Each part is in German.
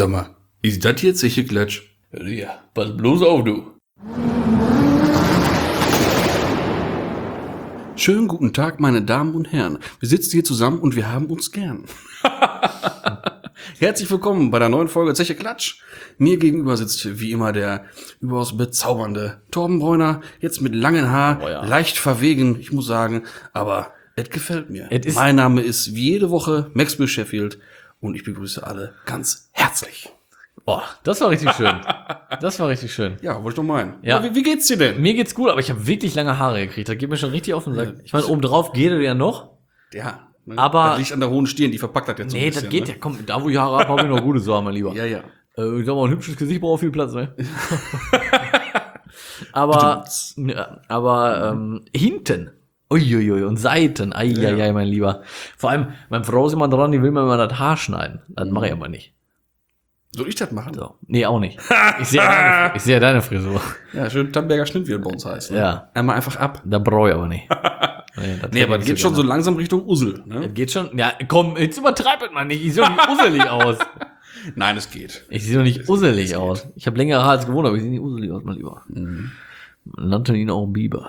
Sag mal, ist das jetzt sicher Klatsch? Ja, pass bloß auf, du. Schönen guten Tag, meine Damen und Herren. Wir sitzen hier zusammen und wir haben uns gern. Herzlich willkommen bei der neuen Folge Zeche Klatsch. Mir gegenüber sitzt wie immer der überaus bezaubernde Torben Bräuner, jetzt mit langen Haar, leicht verwegen, ich muss sagen, aber es gefällt mir. Mein Name ist wie jede Woche Maxwell Sheffield und ich begrüße alle ganz herzlich. Boah, das war richtig schön. Das war richtig schön. Ja, wollte ich doch meinen. Ja. Wie geht's dir denn? Mir geht's gut, aber ich habe wirklich lange Haare gekriegt. Das geht mir schon richtig auf den Sack. Ich meine, obendrauf geht es ja noch. Ja, ne? Aber das liegt an der hohen Stirn, die verpackt das jetzt so ein bisschen. Nee, das geht ne? ja. Komm, da wo ich Haare habe, habe ich noch gute Sachen, mein Lieber. Ja. Ich sag mal, ein hübsches Gesicht braucht viel Platz, ne? aber hinten. Uiuiui, und Seiten. Eieiei, mein Lieber. Vor allem, meine Frau ist immer dran, die will mir mal das Haar schneiden. Das mache ich aber nicht. Soll ich das machen? So. Nee, auch nicht. Ich sehe deine Frisur. Ja, schön Tannenberger Schnitt, wie das bei uns heißt. Ne? Ja. Einmal einfach ab. Da brauche ich aber nicht. Nee, aber das geht schon so langsam Richtung Ussel. Ne? Das geht schon. Ja, komm, jetzt übertreibet man nicht. Ich sehe doch nicht usselig aus. Nein, es geht. Ich sehe doch nicht usselig aus. Ich habe längere Haare als gewohnt, aber ich sehe nicht usselig aus, mein Lieber. Man nannte ihn auch Biber.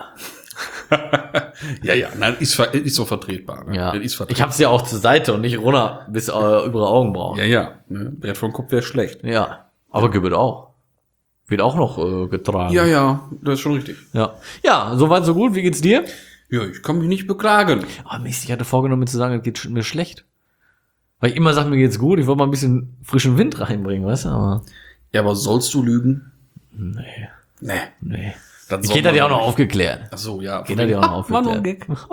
Ja, nein, ist so vertretbar. Ne? Ja. Ist vertretbar. Ich hab's ja auch zur Seite und nicht runter bis über Augenbrauen. Ja. Ne? Brett vom Kopf wäre schlecht. Ja. Aber Gibbet auch. Wird auch noch getragen. Ja, das ist schon richtig. Ja, soweit so gut. Wie geht's dir? Ja, ich kann mich nicht beklagen. Oh Mist, ich hatte vorgenommen, mir zu sagen, es geht mir schlecht. Weil ich immer sage, mir geht's gut. Ich wollte mal ein bisschen frischen Wind reinbringen, weißt du? Aber sollst du lügen? Nee. Das Geht hat ja auch noch aufgeklärt. Ach so, ja. Geht hat ja auch noch aufgeklärt. War nur ein Gag. Was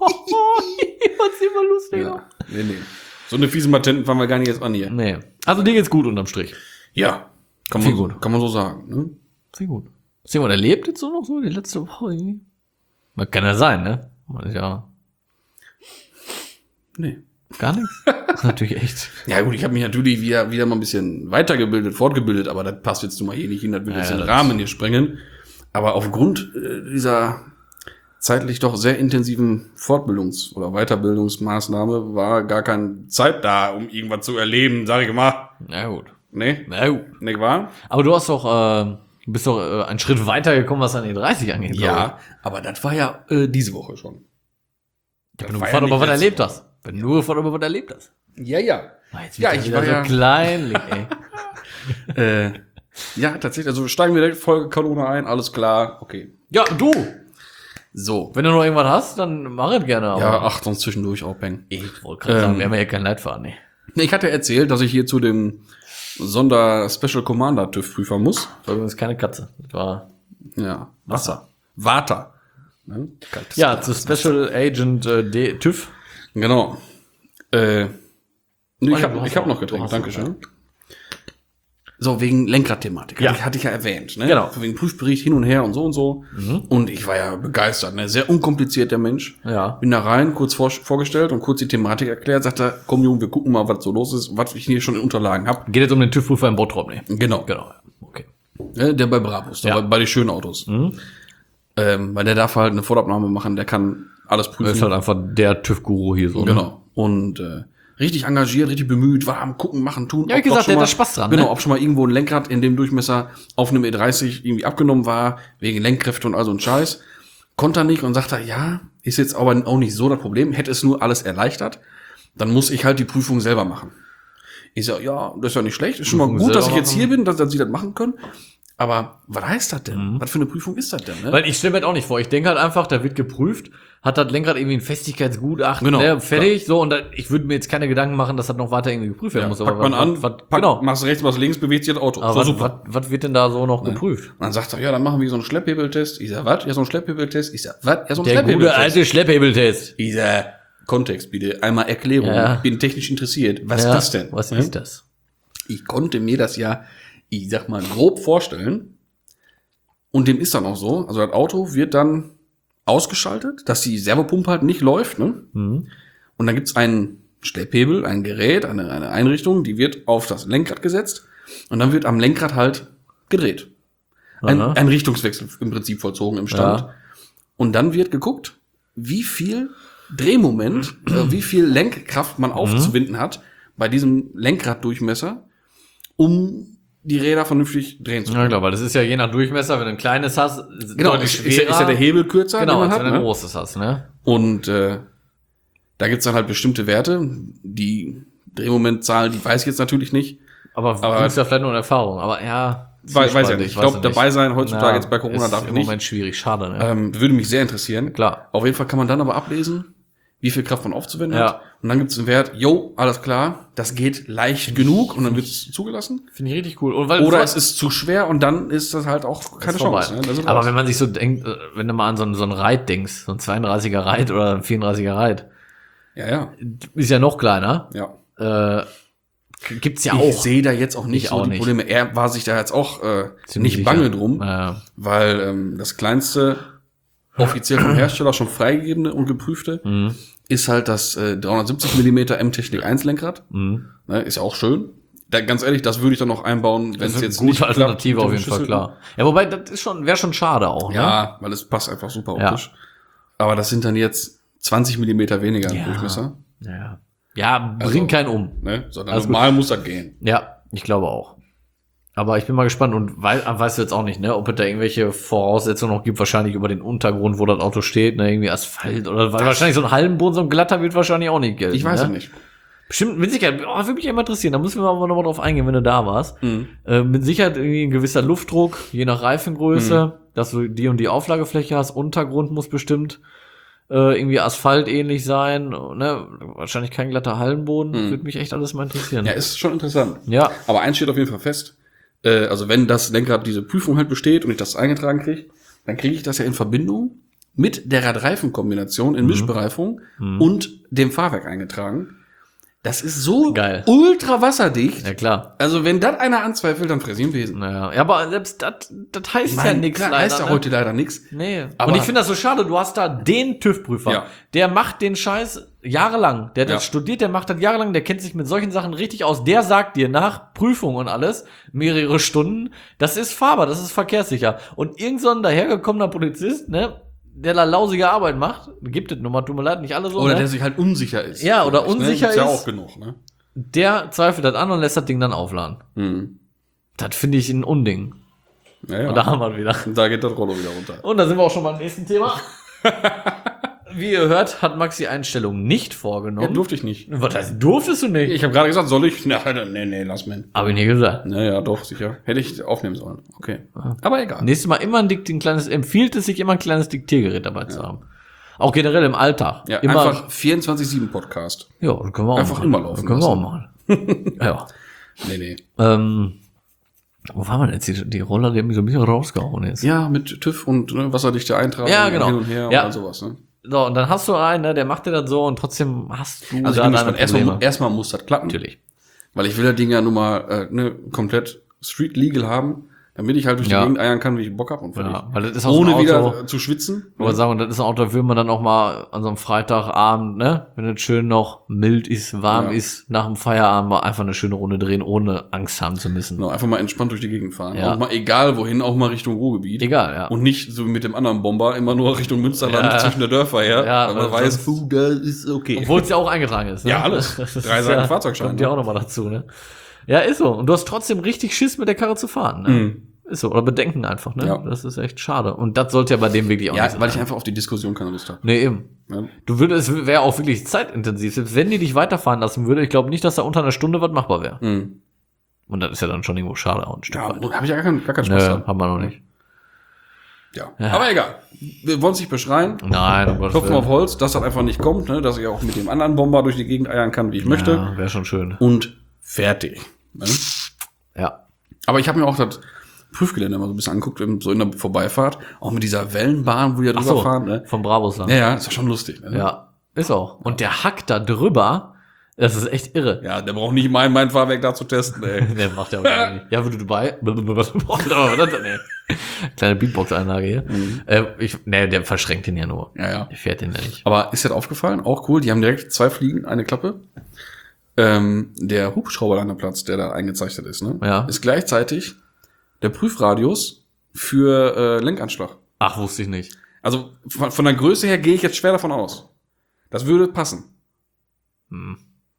immer lustig. Ja. Nee. So eine fiese Matenten fangen wir gar nicht jetzt an hier. Nee. Also dir geht's gut unterm Strich. Ja. Kann man so sagen. Ne? Sehr gut. Hast du jemand erlebt jetzt so noch so die letzte Woche irgendwie? Man kann ja sein, ne? Man ist ja. Nee. Gar nichts? Das ist natürlich echt. Ja gut, ich habe mich natürlich wieder mal ein bisschen fortgebildet, aber das passt jetzt nun mal hier nicht hin, das wird jetzt den Rahmen hier sprengen. Aber aufgrund dieser zeitlich doch sehr intensiven Fortbildungs- oder Weiterbildungsmaßnahme war gar keine Zeit da, um irgendwas zu erleben, sag ich mal. Na gut. Nee? Na gut. Nicht wahr? Aber du hast doch, bist doch einen Schritt weiter gekommen, was an die 30 angeht. Ja, aber das war ja diese Woche schon. Wenn du gefragt, aber was erlebt hast. Wenn du gefragt, aber was erlebt hast. Ja. Ja, ich war so kleinlich, ey. Ja, tatsächlich, also steigen wir direkt Folge Kanone ein, alles klar, okay. Ja, du. So. Wenn du noch irgendwas hast, dann mach es gerne. Aber Ja, sonst zwischendurch auch bang. ich wollte gerade sagen, wir haben ja kein Leitfaden, ne? Ich hatte erzählt, dass ich hier zu dem Sonder-Special Commander TÜV-Prüfer muss. Das war übrigens keine Katze. Das war Ja, Wasser. Water. Ne? ja, zu Special Agent TÜV. Genau. Ich hast hab auch- noch du Getränk, hast dankeschön. So, wegen Lenkradthematik. Ja. Hatte ich ja erwähnt. Ne? Genau. Wegen Prüfbericht hin und her und so. Und ich war ja begeistert. Ne? Sehr unkompliziert, der Mensch. Ja. Bin da rein, kurz vorgestellt und kurz die Thematik erklärt. Sagt er, komm Junge, wir gucken mal, was so los ist, was ich hier schon in Unterlagen hab. Geht jetzt um den TÜV-Prüfer im Bottrop, ne? Genau. Okay. Ne? Der bei Brabus, Ja. bei den schönen Autos. Weil der darf halt eine Vorabnahme machen, der kann alles prüfen. Das ist halt einfach der TÜV-Guru hier so. Ne? Genau. Und richtig engagiert, richtig bemüht, war am Gucken, machen, tun. Ja, wie Ob gesagt, auch schon der hat mal- da Spaß dran, Genau, ne? ob schon mal irgendwo ein Lenkrad in dem Durchmesser auf einem E30 irgendwie abgenommen war, wegen Lenkkräfte und all so ein Scheiß. Konnte er nicht und sagte, ja, ist jetzt aber auch nicht so das Problem, hätte es nur alles erleichtert, dann muss ich halt die Prüfung selber machen. Ich sag, ja, das ist ja nicht schlecht, ist schon mal Prüfung gut, dass ich selber jetzt hier bin, dass sie das machen können. Aber was heißt das denn? Was für eine Prüfung ist das denn? Ne? Weil ich stelle mir das auch nicht vor. Ich denke halt einfach, da wird geprüft, hat das Lenkrad irgendwie ein Festigkeitsgutachten, Genau, ne, fertig, so, und da, ich würde mir jetzt keine Gedanken machen, dass das noch weiter irgendwie geprüft werden muss. Packt man an, genau. machst rechts, machst links, bewegt sich das Auto. Aber So super. was wird denn da so noch geprüft? Und dann sagt er, ja, dann machen wir so einen Schlepphebeltest. Ich sag, was? Ja, so ein Schlepphebeltest. Ich sag, was? Ja, so ein Der gute alte Schlepphebeltest. Ich sag, Kontext bitte, einmal Erklärung. Ja. Ich bin technisch interessiert. Was ist das denn? Was ist das? Ich konnte mir das ja, ich sag mal, grob vorstellen. Und dem ist dann auch so. Also das Auto wird dann ausgeschaltet, dass die Servopumpe halt nicht läuft. Ne? Und dann gibt's einen Schlepphebel, ein Gerät, eine Einrichtung, die wird auf das Lenkrad gesetzt. Und dann wird am Lenkrad halt gedreht. Ein Richtungswechsel im Prinzip vollzogen im Stand. Ja. Und dann wird geguckt, wie viel Drehmoment, wie viel Lenkkraft man aufzuwinden hat bei diesem Lenkraddurchmesser, um die Räder vernünftig drehen zu können. Ja, klar, weil das ist ja je nach Durchmesser, wenn du ein kleines hast, Genau, deutlich ist ja der Hebel kürzer, genau, den man als hat, wenn du ein ne? großes hast, ne? Und da gibt's dann halt bestimmte Werte. Die Drehmomentzahl, die weiß ich jetzt natürlich nicht. Aber gibt's ja vielleicht nur eine Erfahrung, aber ja. Weiß ja nicht. Ich glaube, dabei sein heutzutage jetzt bei Corona ist darf ich im nicht. Moment schwierig, schade, ne? Würde mich sehr interessieren. Klar. Auf jeden Fall kann man dann aber ablesen, wie viel Kraft man aufzuwenden Ja. hat. Und dann gibt's einen Wert, alles klar, das geht leicht genug und dann wird's zugelassen. Finde ich richtig cool. Und weil Oder es ist zu schwer und dann ist das halt auch keine Chance. Ne? Aber wenn man sich so denkt, wenn du mal an so ein Reit denkst, so ein 32er Reit oder ein 34er Reit, ja. ist ja noch kleiner. Ja. Gibt's ja Ich auch. sehe da jetzt auch nicht Ich so auch die nicht. Probleme. Er war sich da jetzt auch Ziemlich nicht bange sicher. drum, Ja. weil das kleinste offiziell vom Hersteller schon freigegebene und geprüfte ist halt das 370 mm M-Technik 1 Lenkrad. Ne, ist ja auch schön. Ganz ehrlich, das würde ich dann noch einbauen, wenn Das es ist jetzt eine nicht gute klappt Alternative mit auf dem jeden Fall, Schüssel. klar. Ja, wobei, das ist wäre schon schade auch, ne? Ja, weil es passt einfach super Ja. optisch. Aber das sind dann jetzt 20 mm weniger im Ja. Durchmesser. Ja, bringt keinen um. Ne? Sondern Alles normal muss das gehen. Ja, ich glaube auch. Aber ich bin mal gespannt und weißt du jetzt auch nicht, ne, ob es da irgendwelche Voraussetzungen noch gibt, wahrscheinlich über den Untergrund, wo das Auto steht, ne, irgendwie Asphalt oder weil wahrscheinlich so ein Hallenboden, so ein glatter wird wahrscheinlich auch nicht gelten. Ich weiß ne? es nicht. Bestimmt, mit Sicherheit, würde mich immer interessieren, da müssen wir aber nochmal drauf eingehen, wenn du da warst. Mit Sicherheit irgendwie ein gewisser Luftdruck, je nach Reifengröße, dass du die und die Auflagefläche hast, Untergrund muss bestimmt irgendwie asphaltähnlich sein, ne, wahrscheinlich kein glatter Hallenboden, würde mich echt alles mal interessieren. Ja, ist schon interessant. Ja. Aber eins steht auf jeden Fall fest. Also wenn das Lenkrad diese Prüfung halt besteht und ich das eingetragen kriege, dann kriege ich das ja in Verbindung mit der Radreifenkombination in Mischbereifung und dem Fahrwerk eingetragen. Das ist so Geil. ultra wasserdicht. Ja, klar. Also wenn das einer anzweifelt, dann fress ich im Wesen. Naja, ja, aber selbst das heißt ja nichts klar, leider. heißt ja ne? heute leider nichts. Nee. Aber- Und ich finde das so schade, du hast da den TÜV-Prüfer, Ja. der macht den Scheiß jahrelang, der hat das Ja. studiert, der macht das jahrelang, der kennt sich mit solchen Sachen richtig aus, der sagt dir nach Prüfung und alles, mehrere Stunden, das ist fahrbar, das ist verkehrssicher. Und irgend so ein dahergekommener Polizist, ne, der da lausige Arbeit macht, gibt es nun mal, tut mir leid, nicht alle so, Oder ne? der sich halt unsicher ist. Ja, oder vielleicht, unsicher Gibt's ja ist. auch genug, ne? Der zweifelt das an und lässt das Ding dann aufladen. Das finde ich ein Unding. Ja, ja. Und da haben wir es wieder. Da geht das Rollo wieder runter. Und da sind wir auch schon beim nächsten Thema. Wie ihr hört, hat Max die Einstellung nicht Ja, vorgenommen. durfte ich nicht. Was heißt, durftest du nicht? Ich habe gerade gesagt, soll ich? Nee, lass mir. Hab ich nie gesagt. Naja, doch, sicher. Hätte ich aufnehmen sollen. Okay. Aber egal. Nächstes Mal immer ein kleines, empfiehlt es sich immer ein kleines Diktiergerät dabei zu haben. Auch generell im Alltag. Ja, immer, einfach 24/7 Podcast. ja, das können wir auch einfach machen. immer laufen Das können wir auch lassen. machen. Ja. Nee. Wo war man jetzt? Die Roller, die mir so ein bisschen rausgehauen ist. Ja, mit TÜV und wasserdichte Eintragung Ja, genau. hin und her Ja. und all sowas. Ne? So, und dann hast du einen, ne, der macht dir das so und trotzdem hast du Also ich da bin deine gespannt. Probleme. Erstmal muss das klappen. Natürlich. Weil ich will das Ding ja nun mal komplett street legal haben, damit ich halt durch die Ja. Gegend eiern kann, wie ich Bock hab und fertig. Ja, weil das ist auch so ein Ohne Auto, wieder zu schwitzen. Ich wollte sagen, das ist ein Auto, da will man dann auch mal an so einem Freitagabend, ne, wenn es schön noch mild ist, warm Ja. ist, nach dem Feierabend mal einfach eine schöne Runde drehen, ohne Angst haben zu müssen. Genau, einfach mal entspannt durch die Gegend fahren. Ja. Auch mal egal wohin, auch mal Richtung Ruhrgebiet. Egal, ja. Und nicht so wie mit dem anderen Bomber immer nur Richtung Münsterland Ja. zwischen der Dörfer her. Ja, weil man weil weiß, da ist okay. Obwohl es ja auch eingetragen ist. Ne? Ja, alles. Das 3 Seiten Fahrzeugschein, Kommt ja ne? auch nochmal dazu, ne? Ja, ist so. Und du hast trotzdem richtig Schiss, mit der Karre zu fahren, ne? Ist so. Oder Bedenken einfach, ne? Ja. Das ist echt schade. Und das sollte ja bei dem wirklich auch nicht Ja, sein. weil ich einfach auf die Diskussion keine Lust habe. Nee, eben. Ja. Es wäre auch wirklich zeitintensiv. Selbst wenn die dich weiterfahren lassen würde, ich glaube nicht, dass da unter einer Stunde was machbar wäre. Und das ist ja dann schon irgendwo schade auch ein Stück Ja, weit. habe ich ja gar keinen Spaß Nö, dran. haben wir noch nicht. Ja. Aber egal. Wir wollen es nicht beschreien. Nein, um Gottes Klopfen auf Willen. Holz, dass das einfach nicht kommt, ne? Dass ich auch mit dem anderen Bomber durch die Gegend eiern kann, wie ich möchte. Ja, wäre schon schön. Und fertig. Ne? Ja. Aber ich habe mir auch das Prüfgelände mal so ein bisschen angeguckt, so in der Vorbeifahrt. Auch mit dieser Wellenbahn, wo die da Ach drüber so, fahren. Ne? vom Bravosland. Ja, ist ja schon lustig. Ne? Ja, ist auch. Und der hackt da drüber, das ist echt irre. Ja, der braucht nicht mein Fahrwerk da zu testen, ey. Der macht ja auch gar nicht. Ja, würde du bei? Kleine Beatbox-Einlage hier. Der verschränkt den ja nur. Ja. Der fährt den ja nicht. Aber ist dir das aufgefallen? Auch cool. Die haben direkt 2 Fliegen, eine Klappe. Der Hubschrauberlandeplatz, der da eingezeichnet ist, ne? Ja. Ist gleichzeitig der Prüfradius für Lenkanschlag. Ach, wusste ich nicht. Also von der Größe her gehe ich jetzt schwer davon aus. Das würde passen.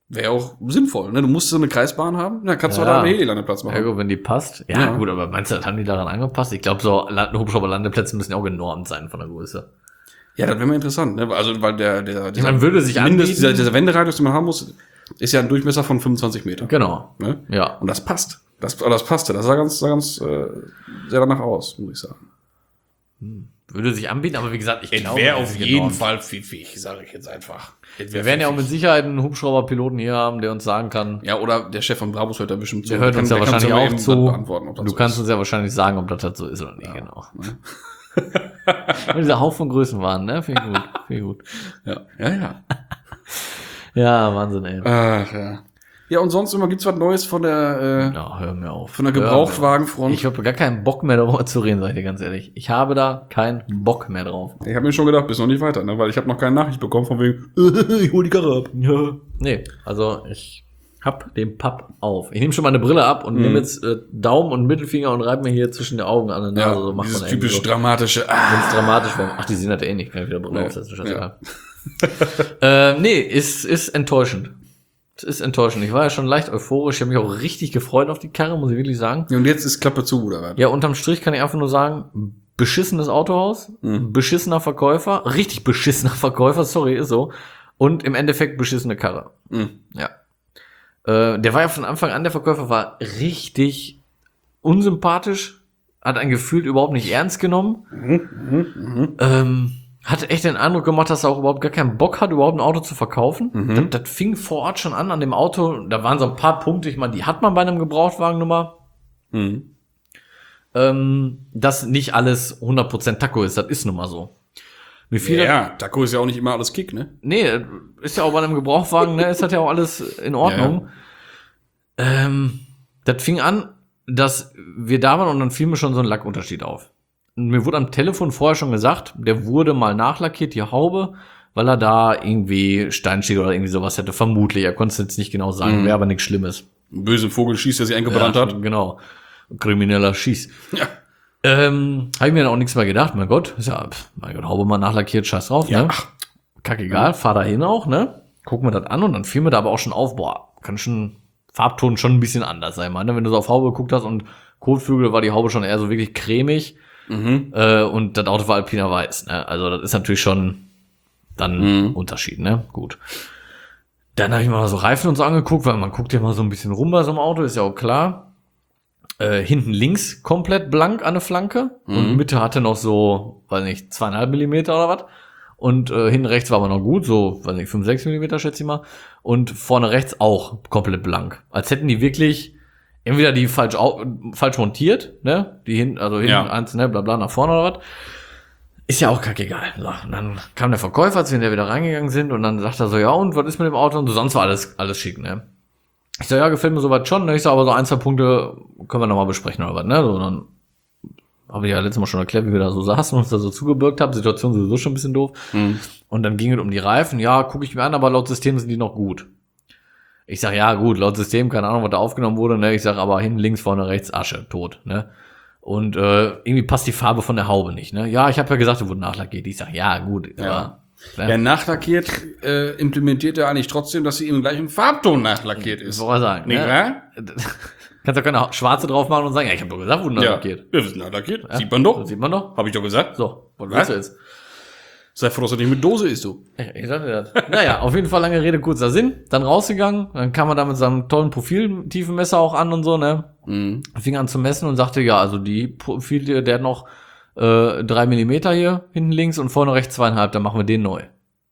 Wäre auch sinnvoll, ne? Du musst so eine Kreisbahn haben, dann kannst du da einen Heli-Landeplatz machen. Ja, gut, wenn die passt. Ja, gut, aber meinst du, das haben die daran angepasst? Ich glaube, so Hubschrauber-Landeplätze müssen ja auch genormt sein von der Größe. Ja, das wäre mal interessant, ne? Also, weil man würde sich anbieten. Dieser Wenderadius, den man haben muss, ist ja ein Durchmesser von 25 Meter. Genau. Ne? Ja. Und das passt. Das passte. Das sah ganz sehr danach aus, muss ich sagen. Würde sich anbieten, aber wie gesagt, ich glaube, wäre auf jeden Fall pfiffig, sage ich jetzt einfach. Wir werden ja auch mit Sicherheit einen Hubschrauberpiloten hier haben, der uns sagen kann. Ja, oder der Chef von Brabus hört da bestimmt zu. Der hört uns ja wahrscheinlich auch zu. Du kannst uns ja wahrscheinlich sagen, ob das halt so ist oder nicht, genau. Ne? Und dieser Haufen Größen waren, ne? Finde ich gut. Ja. Ja, Wahnsinn, ey. Ach, ja. Ja, und sonst immer gibt's was Neues von der hör mir auf. Von der Gebrauchtwagenfront. Ich habe gar keinen Bock mehr darüber zu reden, sag ich dir ganz ehrlich. Ich habe da keinen Bock mehr drauf. Ich habe mir schon gedacht, bist noch nicht weiter, ne? Weil ich habe noch keine Nachricht bekommen von wegen, ich hol die Karre ab. Ja. Nee, also ich hab den Papp auf. Ich nehme schon meine Brille ab und nehme jetzt Daumen und Mittelfinger und reibe mir hier zwischen den Augen an der Nase. So macht dieses man typisch so. dramatische. Wenn es dramatisch wäre. Ach, die sehen das ja eh nicht. Kann ich wieder Brille aufsetzen. Scheißegal. Nee, ist enttäuschend. Es ist enttäuschend. Ich war ja schon leicht euphorisch. Ich habe mich auch richtig gefreut auf die Karre, muss ich wirklich sagen. Und jetzt ist Klappe zu, oder was? Ja, unterm Strich kann ich einfach nur sagen, beschissenes Autohaus, beschissener Verkäufer, richtig beschissener Verkäufer, sorry, ist so. Und im Endeffekt beschissene Karre. Ja. Der war ja von Anfang an, der Verkäufer war richtig unsympathisch, hat einen gefühlt überhaupt nicht ernst genommen. Hat echt den Eindruck gemacht, dass er auch überhaupt gar keinen Bock hat, überhaupt ein Auto zu verkaufen. Das fing vor Ort schon an dem Auto. Da waren so ein paar Punkte, ich meine, die hat man bei einem Gebrauchtwagennummer. Dass nicht alles 100% Taco ist, das ist nun mal so. Taco ist ja auch nicht immer alles Kick, ne? Nee, ist ja auch bei einem Gebrauchtwagen, ne, ist das ja auch alles in Ordnung. Das fing an, dass wir da waren und dann fiel mir schon so ein Lackunterschied auf. Und mir wurde am Telefon vorher schon gesagt, der wurde mal nachlackiert, die Haube, weil er da irgendwie Steinschläge oder irgendwie sowas hätte. Vermutlich, er konnte es jetzt nicht genau sagen, wäre aber nichts Schlimmes. Ein böser Vogel schießt, der sich eingebrannt hat. Genau, krimineller Schieß. Ja. Habe ich mir dann auch nichts mehr gedacht, mein Gott, ist ja, mein Gott, Haube mal nachlackiert, scheiß drauf, ne? Kackegal, fahr da hin auch, ne? Guck mir das an und dann fiel mir da aber auch schon auf, kann schon Farbton schon ein bisschen anders sein, ne? Wenn du so auf Haube geguckt hast und Kotflügel war die Haube schon eher so wirklich cremig. Und das Auto war Alpina Weiß, ne? Also das ist natürlich schon dann ein Unterschied, ne? Gut. Dann habe ich mal so Reifen und so angeguckt, weil man guckt ja mal so ein bisschen rum bei so einem Auto, ist ja auch klar. Hinten links komplett blank an der Flanke und Mitte hatte noch so, weiß nicht, 2,5 Millimeter oder was. Und hinten rechts war aber noch gut, so, weiß nicht, 5, 6 Millimeter schätze ich mal. Und vorne rechts auch komplett blank. Als hätten die wirklich entweder die falsch montiert, ne? Die hinten eins, ne, bla bla, nach vorne oder was. Ist ja auch kackegal. So, und dann kam der Verkäufer, als wir wieder reingegangen sind, und dann sagt er so, ja, und was ist mit dem Auto? Und so, sonst war alles schick, ne? Ich so, ja, gefällt mir soweit schon. Ne? Ich so, aber so 1, 2 Punkte können wir nochmal besprechen oder was, ne? So, dann habe ich ja letztes Mal schon erklärt, wie wir da so saßen und uns da so zugebürgt haben. Situation sowieso schon ein bisschen doof. Und dann ging es um die Reifen. Ja, gucke ich mir an, aber laut System sind die noch gut. Ich sag, ja, gut, laut System, keine Ahnung, was da aufgenommen wurde, ne? Ich sag, aber hinten, links, vorne, rechts, Asche, tot, ne? Und irgendwie passt die Farbe von der Haube nicht, ne? Ja, ich habe ja gesagt, er wurde nachlackiert. Ich sag, ja, gut, ja. Ja, nachlackiert implementiert er eigentlich trotzdem, dass sie im gleichen Farbton nachlackiert ist. Wollte ich sagen, nicht, ne? Kannst doch keine schwarze drauf machen und sagen, ja, ich habe doch gesagt, wurde nachlackiert. Ja, das ist nachlackiert. Ja. Sieht man doch. Das sieht man doch. Habe ich doch gesagt. So, was willst du jetzt? Sei froh, dass du nicht mit Dose isst, du. Ich sagte das. Naja, auf jeden Fall lange Rede, kurzer Sinn. Dann rausgegangen, dann kam er da mit seinem tollen Profiltiefenmesser auch an und so, ne? Fing an zu messen und sagte, ja, also die Profil, der hat noch 3 Millimeter hier hinten links und vorne rechts 2,5, dann machen wir den neu.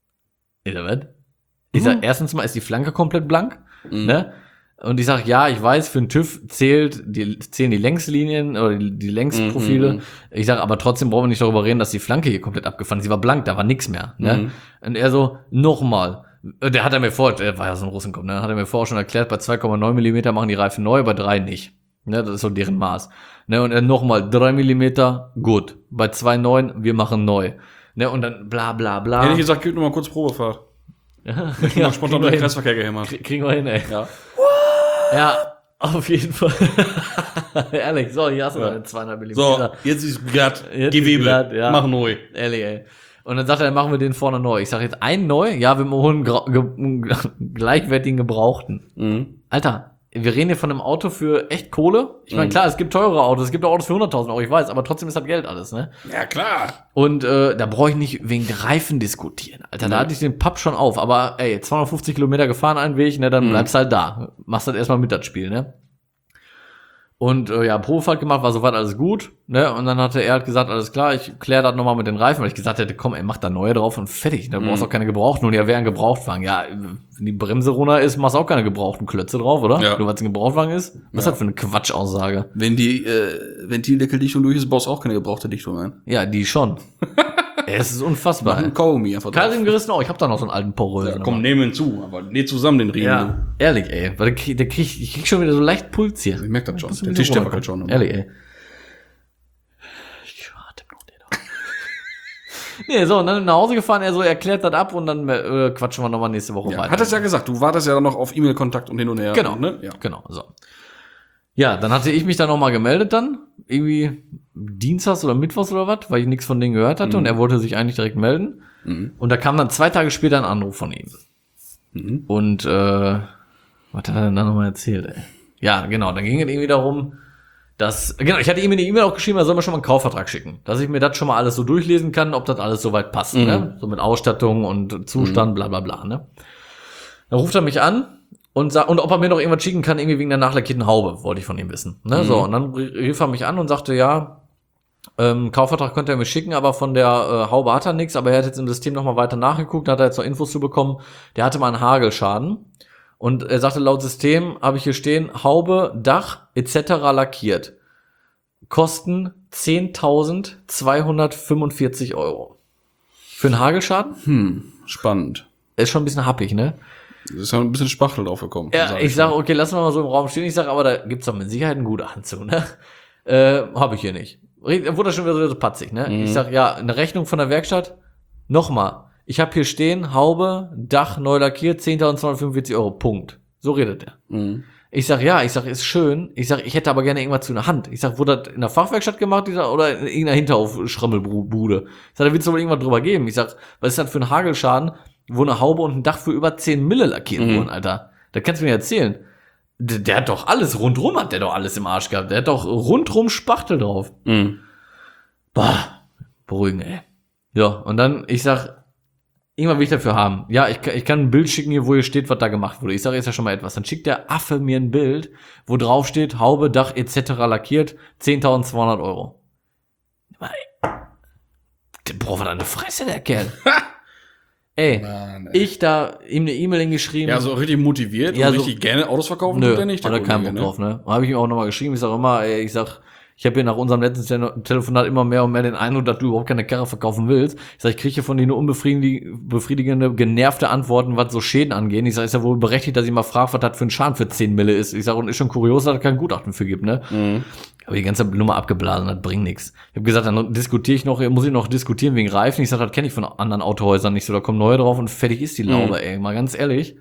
Ist er was? Ich sag, erstens mal ist die Flanke komplett blank, ne? Und ich sag, ja, ich weiß, für einen TÜV zählen die Längslinien oder die Längsprofile. Ich sag, aber trotzdem brauchen wir nicht darüber reden, dass die Flanke hier komplett abgefahren ist. Sie war blank, da war nichts mehr, ne? Und er so, nochmal. Der hat er mir der war ja so ein Russenkopf, ne? Hat er mir vorher schon erklärt, bei 2,9 Millimeter machen die Reifen neu, bei 3 nicht. Ne, das ist so deren Maß. Ne, und er nochmal 3 Millimeter, gut. Bei 2,9, wir machen neu. Ne, und dann bla bla bla. Hätte ich gesagt, gib nur mal kurz Probefahrt. Ja, spontan den Kreisverkehr gehämmert. Kriegen wir hin, ey. Ja. Ja, auf jeden Fall. Ehrlich, so, hier hast du deine 200 Millimeter. So, jetzt ist glatt, Gewebe, glatt, ja. Mach neu. Ehrlich, ey. Und dann sagt er, dann machen wir den vorne neu. Ich sage jetzt, einen neu? Ja, wir holen einen gleichwertigen Gebrauchten. Alter, wir reden hier von einem Auto für echt Kohle. Ich meine, klar, es gibt teure Autos, es gibt auch Autos für 100.000 Euro, ich weiß, aber trotzdem ist das Geld alles, ne? Ja, klar. Und da brauche ich nicht wegen der Reifen diskutieren. Alter, da hatte ich den Papp schon auf. Aber ey, 250 Kilometer gefahren einen Weg, ne, dann bleibst halt da. Machst halt erstmal mit das Spiel, ne? Und ja, Probefahrt gemacht, war soweit alles gut, ne? Und dann hatte er halt gesagt, alles klar, ich kläre das nochmal mit den Reifen, weil ich gesagt hätte, komm, ey, mach da neue drauf und fertig. Da brauchst du auch keine Gebrauchten. Und ja, wäre ein Gebrauchtwagen. Ja, wenn die Bremse runter ist, machst du auch keine gebrauchten Klötze drauf, oder? Ja. Nur weil es ein Gebrauchtwagen ist? Was ist das für eine Quatschaussage? Wenn die Ventildeckeldichtung durch ist, brauchst du auch keine gebrauchte Dichtung ein. Ja, die schon. Es ist unfassbar. Mach ein Kaugummi einfach drauf. Keilriemen gerissen auch. Ich hab da noch so einen alten Poröse. Ja, komm, nehmen ihn zu, aber nicht zusammen den Riemen. Ja, ehrlich, ey. Weil ich krieg schon wieder so leicht Puls hier. Ich merk das schon. Der Der Tisch der wackelt schon. Ehrlich, ey. Ich warte noch den auch. Nee, so, und dann nach Hause gefahren, er so erklärt das ab und dann quatschen wir nochmal nächste Woche Ja, weiter. hat es ja gesagt, du wartest ja dann noch auf E-Mail-Kontakt und hin und her. Genau, ne? Ja. Genau, so. Ja, dann hatte ich mich dann nochmal gemeldet dann, irgendwie Dienstags oder Mittwochs oder was, weil ich nichts von denen gehört hatte und er wollte sich eigentlich direkt melden. Und da kam dann 2 Tage später ein Anruf von ihm. Und was hat er denn da nochmal erzählt, ey? Ja, genau, dann ging es irgendwie darum, dass, genau, ich hatte ihm eine E-Mail auch geschrieben, er soll mir schon mal einen Kaufvertrag schicken, dass ich mir das schon mal alles so durchlesen kann, ob das alles soweit passt, ne? So mit Ausstattung und Zustand, bla bla bla, ne? Dann ruft er mich an und ob er mir noch irgendwas schicken kann, irgendwie wegen der nachlackierten Haube, wollte ich von ihm wissen, ne? So, und dann rief er mich an und sagte, ja, Kaufvertrag könnte er mir schicken, aber von der Haube hat er nichts, aber er hat jetzt im System nochmal weiter nachgeguckt, da hat er jetzt noch Infos zu bekommen, der hatte mal einen Hagelschaden und er sagte, laut System habe ich hier stehen, Haube, Dach etc. lackiert. Kosten 10.245 Euro. Für einen Hagelschaden? Spannend. Ist schon ein bisschen happig, ne? Es ist ja ein bisschen Spachtel draufgekommen. Ja, ich sage, okay, lassen wir mal so im Raum stehen. Ich sage, aber da gibt's doch mit Sicherheit einen guten Hand zu, ne? Habe ich hier nicht. Wurde schon wieder so patzig, ne? Ich sag, ja, eine Rechnung von der Werkstatt, nochmal. Ich habe hier stehen, Haube, Dach, neu lackiert, 10.245 Euro, Punkt. So redet er. Ich sag, ja, ist schön. Ich sag, ich hätte aber gerne irgendwas zu einer Hand. Ich sag, wurde das in der Fachwerkstatt gemacht oder in irgendeiner Hinterhof-Schrammelbude? Ich sag, da willst du wohl irgendwas drüber geben. Ich sag, was ist das für ein Hagelschaden, wo eine Haube und ein Dach für über 10 Mille lackiert wurden, Alter? Da kannst du mir erzählen. Der hat doch alles, rundrum hat der doch alles im Arsch gehabt. Der hat doch rundrum Spachtel drauf. Boah, beruhigen, ey. Ja, und dann, ich sag, irgendwann will ich dafür haben. Ja, ich kann ein Bild schicken hier, wo hier steht, was da gemacht wurde. Ich sage jetzt ja schon mal etwas. Dann schickt der Affe mir ein Bild, wo drauf steht, Haube, Dach etc. lackiert, 10.200 Euro. Der braucht was an der Fresse, der Kerl. Ey, Mann, ich da ihm eine E-Mail hingeschrieben. Ja, so richtig motiviert Ja, und so- richtig gerne Autos verkaufen Nö, tut er nicht. hat er keinen Bock drauf, ne? Habe ich ihm auch nochmal geschrieben. Ich sag immer, ey, ich habe hier nach unserem letzten Telefonat immer mehr und mehr den Eindruck, dass du überhaupt keine Karre verkaufen willst. Ich sag, ich kriege hier von dir nur unbefriedigende, genervte Antworten, was so Schäden angeht. Ich sag, ist ja wohl berechtigt, dass ich mal frage, was das für ein Schaden für 10 Mille ist. Ich sag, und ist schon kurios, dass es kein Gutachten für gibt, ne? Aber die ganze Nummer abgeblasen, das bringt nichts. Ich habe gesagt, dann muss ich noch diskutieren wegen Reifen. Ich sag, das kenne ich von anderen Autohäusern nicht so. Da kommen neue drauf und fertig ist die Laube, ey. Mal ganz ehrlich.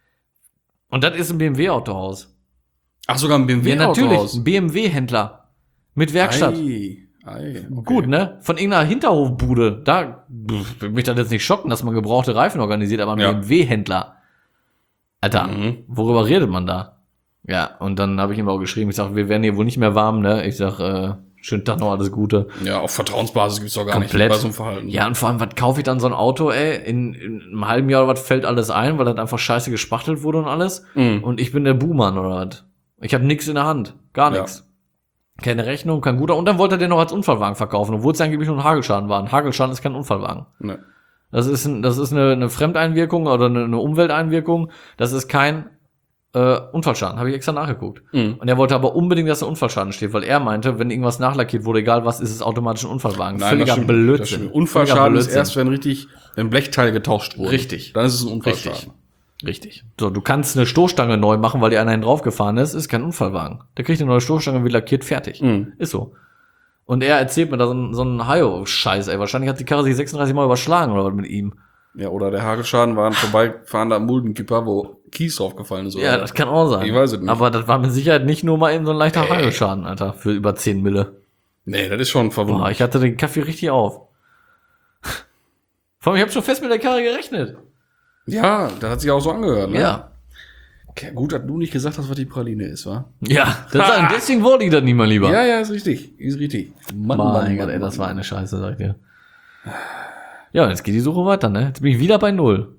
Und das ist ein BMW-Autohaus. Ach, sogar ein BMW Ja, natürlich. Autohaus. Ein BMW-Händler. Mit Werkstatt. Ei, okay. Gut, ne? Von irgendeiner Hinterhofbude. Da würde mich das jetzt nicht schocken, dass man gebrauchte Reifen organisiert, aber ein Ja. BMW-Händler. Alter, worüber redet man da? Ja, und dann habe ich ihm auch geschrieben, ich sag, wir werden hier wohl nicht mehr warm, ne? Ich sag, schönen Tag noch, alles Gute. Ja, auf Vertrauensbasis gibt's doch gar Komplett. nicht bei so einem Verhalten. Ja, und vor allem, was kaufe ich dann so ein Auto, ey? In einem halben Jahr oder was fällt alles ein, weil das einfach scheiße gespachtelt wurde und alles. Und ich bin der Buhmann oder was? Ich habe nichts in der Hand. Gar Ja. nichts. Keine Rechnung, kein guter. Und dann wollte er den noch als Unfallwagen verkaufen, obwohl es angeblich nur ein Hagelschaden war. Ein Hagelschaden ist kein Unfallwagen. Ne. Das ist eine Fremdeinwirkung oder eine Umwelteinwirkung. Das ist kein Unfallschaden. Habe ich extra nachgeguckt. Und er wollte aber unbedingt, dass ein Unfallschaden steht, weil er meinte, wenn irgendwas nachlackiert wurde, egal was, ist es automatisch ein Unfallwagen. Nein, Völliger das stimmt. Blödsinn. Das stimmt. Unfallschaden Völliger ist erst, wenn ein Blechteil getauscht wurde. Richtig. Dann ist es ein Unfallschaden. Richtig. So, du kannst eine Stoßstange neu machen, weil dir einer draufgefahren ist kein Unfallwagen. Der kriegt eine neue Stoßstange, wird lackiert, fertig. Ist so. Und er erzählt mir da so einen Hayo-Scheiß, ey. Wahrscheinlich hat die Karre sich 36 Mal überschlagen oder was mit ihm. Ja, oder der Hagelschaden war ein vorbeifahrender Muldenkipper, wo Kies draufgefallen ist. Oder? Ja, das kann auch sein. Ich weiß es nicht. Aber das war mit Sicherheit nicht nur mal eben so ein leichter Hagelschaden, Alter, für über 10 Mille. Nee, das ist schon Boah, verwunderlich. ich hatte den Kaffee richtig auf. Vor allem, ich habe schon fest mit der Karre gerechnet. Ja, das hat sich auch so angehört, ne? Ja. Okay, gut, dass du nicht gesagt hast, was die Praline ist, wa? Ja, deswegen wollte ich das nicht mal lieber. Ja, ist richtig. Ist richtig. Mein Gott, ey, das war eine Scheiße, sag ich dir. Ja, jetzt geht die Suche weiter, ne? Jetzt bin ich wieder bei 0.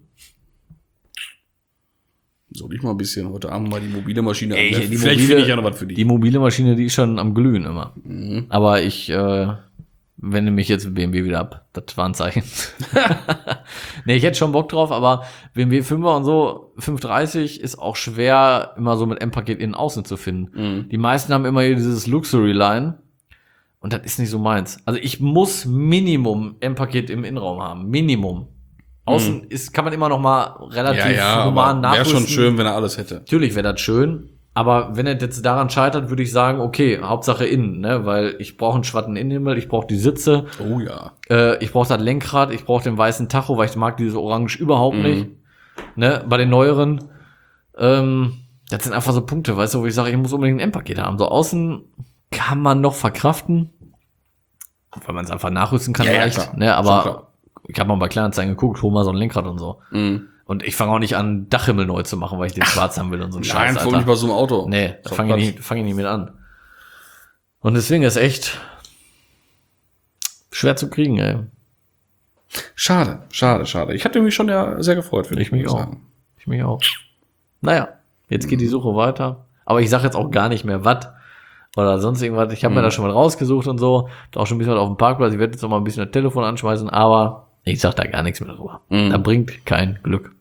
Soll ich mal ein bisschen heute Abend mal die mobile Maschine Ey, an, ne? die Vielleicht mobile- finde ich ja noch was für dich. Die mobile Maschine, die ist schon am Glühen immer. Aber ich wende mich jetzt mit BMW wieder ab. Das war ein Zeichen. Nee, ich hätte schon Bock drauf, aber BMW 5er und so, 530 ist auch schwer, immer so mit M-Paket innen außen zu finden. Die meisten haben immer hier dieses Luxury-Line und das ist nicht so meins. Also ich muss Minimum M-Paket im Innenraum haben. Minimum. Außen kann man immer noch mal relativ human wäre nachrüsten. schon schön, wenn er alles hätte. Natürlich wäre das schön, aber wenn es jetzt daran scheitert, würde ich sagen, okay, Hauptsache innen, ne? Weil ich brauche einen schwarzen Innenhimmel, ich brauche die Sitze, Oh ja. ich brauche das Lenkrad, ich brauche den weißen Tacho, weil ich mag dieses Orange überhaupt nicht. Ne? Bei den neueren, das sind einfach so Punkte, weißt du, wo ich sage, ich muss unbedingt ein M-Paket haben. So außen kann man noch verkraften, weil man es einfach nachrüsten kann, Ja, leicht, klar. ne? Schon Aber klar. ich habe mal bei Kleinanzeigen geguckt, hol mal so ein Lenkrad und so. Und ich fange auch nicht an, Dachhimmel neu zu machen, weil ich den schwarz haben will und so ein Scheiß, Nein, vor allem nicht bei so einem Auto. Nee, da Ist fange doch ich nicht mit an. Und deswegen ist echt schwer zu kriegen, ey. Schade. Ich hatte mich schon ja sehr gefreut für dich. Ich mich muss auch. sagen. Ich mich auch. Naja, jetzt geht die Suche weiter. Aber ich sage jetzt auch gar nicht mehr was oder sonst irgendwas. Ich habe mir da schon mal rausgesucht und so. Auch schon ein bisschen was auf dem Parkplatz. Ich werde jetzt noch mal ein bisschen das Telefon anschmeißen, aber ich sag da gar nichts mehr drüber. Da bringt kein Glück.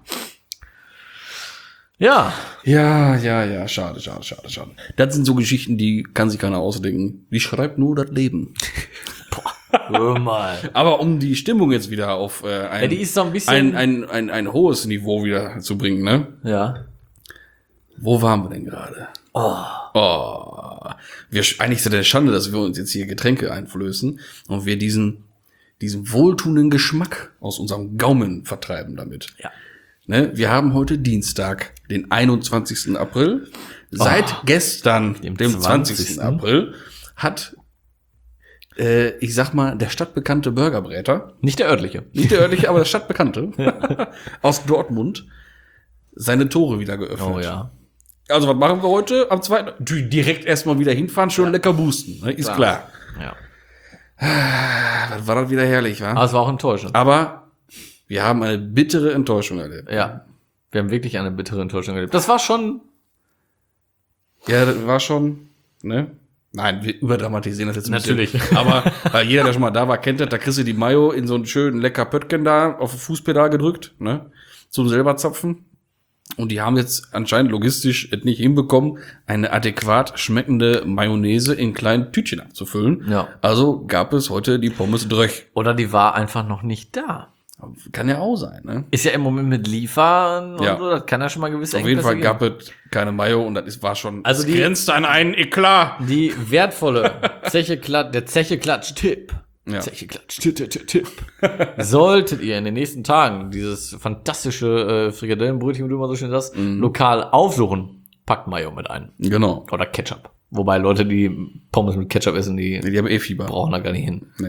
Ja. Ja, schade. Das sind so Geschichten, die kann sich keiner ausdenken. Die schreibt nur das Leben. Hör mal. Aber um die Stimmung jetzt wieder auf Ja, die ist so ein bisschen. ein hohes Niveau wieder zu bringen, ne? Ja. Wo waren wir denn gerade? Eigentlich ist ja der Schande, dass wir uns jetzt hier Getränke einflößen und wir diesen wohltuenden Geschmack aus unserem Gaumen vertreiben damit. Ja. Ne? Wir haben heute Dienstag, den 21. April. Seit gestern, dem 20. April, hat, ich sag mal, der stadtbekannte Burgerbräter, Nicht der örtliche. nicht der örtliche, aber der stadtbekannte, aus Dortmund, seine Tore wieder geöffnet. Oh ja. Also was machen wir heute? Am 2. Direkt erstmal wieder hinfahren, schon lecker boosten, ne? Ist klar. Ja. Das war dann wieder herrlich, wa? Aber es war auch enttäuschend. Aber wir haben eine bittere Enttäuschung erlebt. Ja. Wir haben wirklich eine bittere Enttäuschung erlebt. Das war schon. Ja, das war schon, ne? Nein, wir überdramatisieren das jetzt ein Natürlich. bisschen. Aber jeder, der schon mal da war, kennt das. Da kriegst du die Mayo in so einen schönen lecker Pöttgen da auf das Fußpedal gedrückt, ne? Zum selber zapfen. Und die haben jetzt anscheinend logistisch es nicht hinbekommen, eine adäquat schmeckende Mayonnaise in kleinen Tütchen abzufüllen. Ja. Also gab es heute die Pommes Dröch. Oder die war einfach noch nicht da. Kann ja auch sein, ne? Ist ja im Moment mit Liefern und Ja. so, das kann ja schon mal gewisse Auf jeden Fall Engpässe gab es keine Mayo und das war schon, Also es die- grenzte an einen Eklat. geben. Die wertvolle der Zeche Klatsch-Tipp. Ja. Zeche Klatsch-Tipp. Solltet ihr in den nächsten Tagen dieses fantastische Frikadellenbrötchen, wie du immer so schön sagst, lokal aufsuchen, packt Mayo mit ein. Genau. Oder Ketchup. Wobei Leute, die Pommes mit Ketchup essen, die Die haben Fieber. brauchen da gar nicht hin. Nee.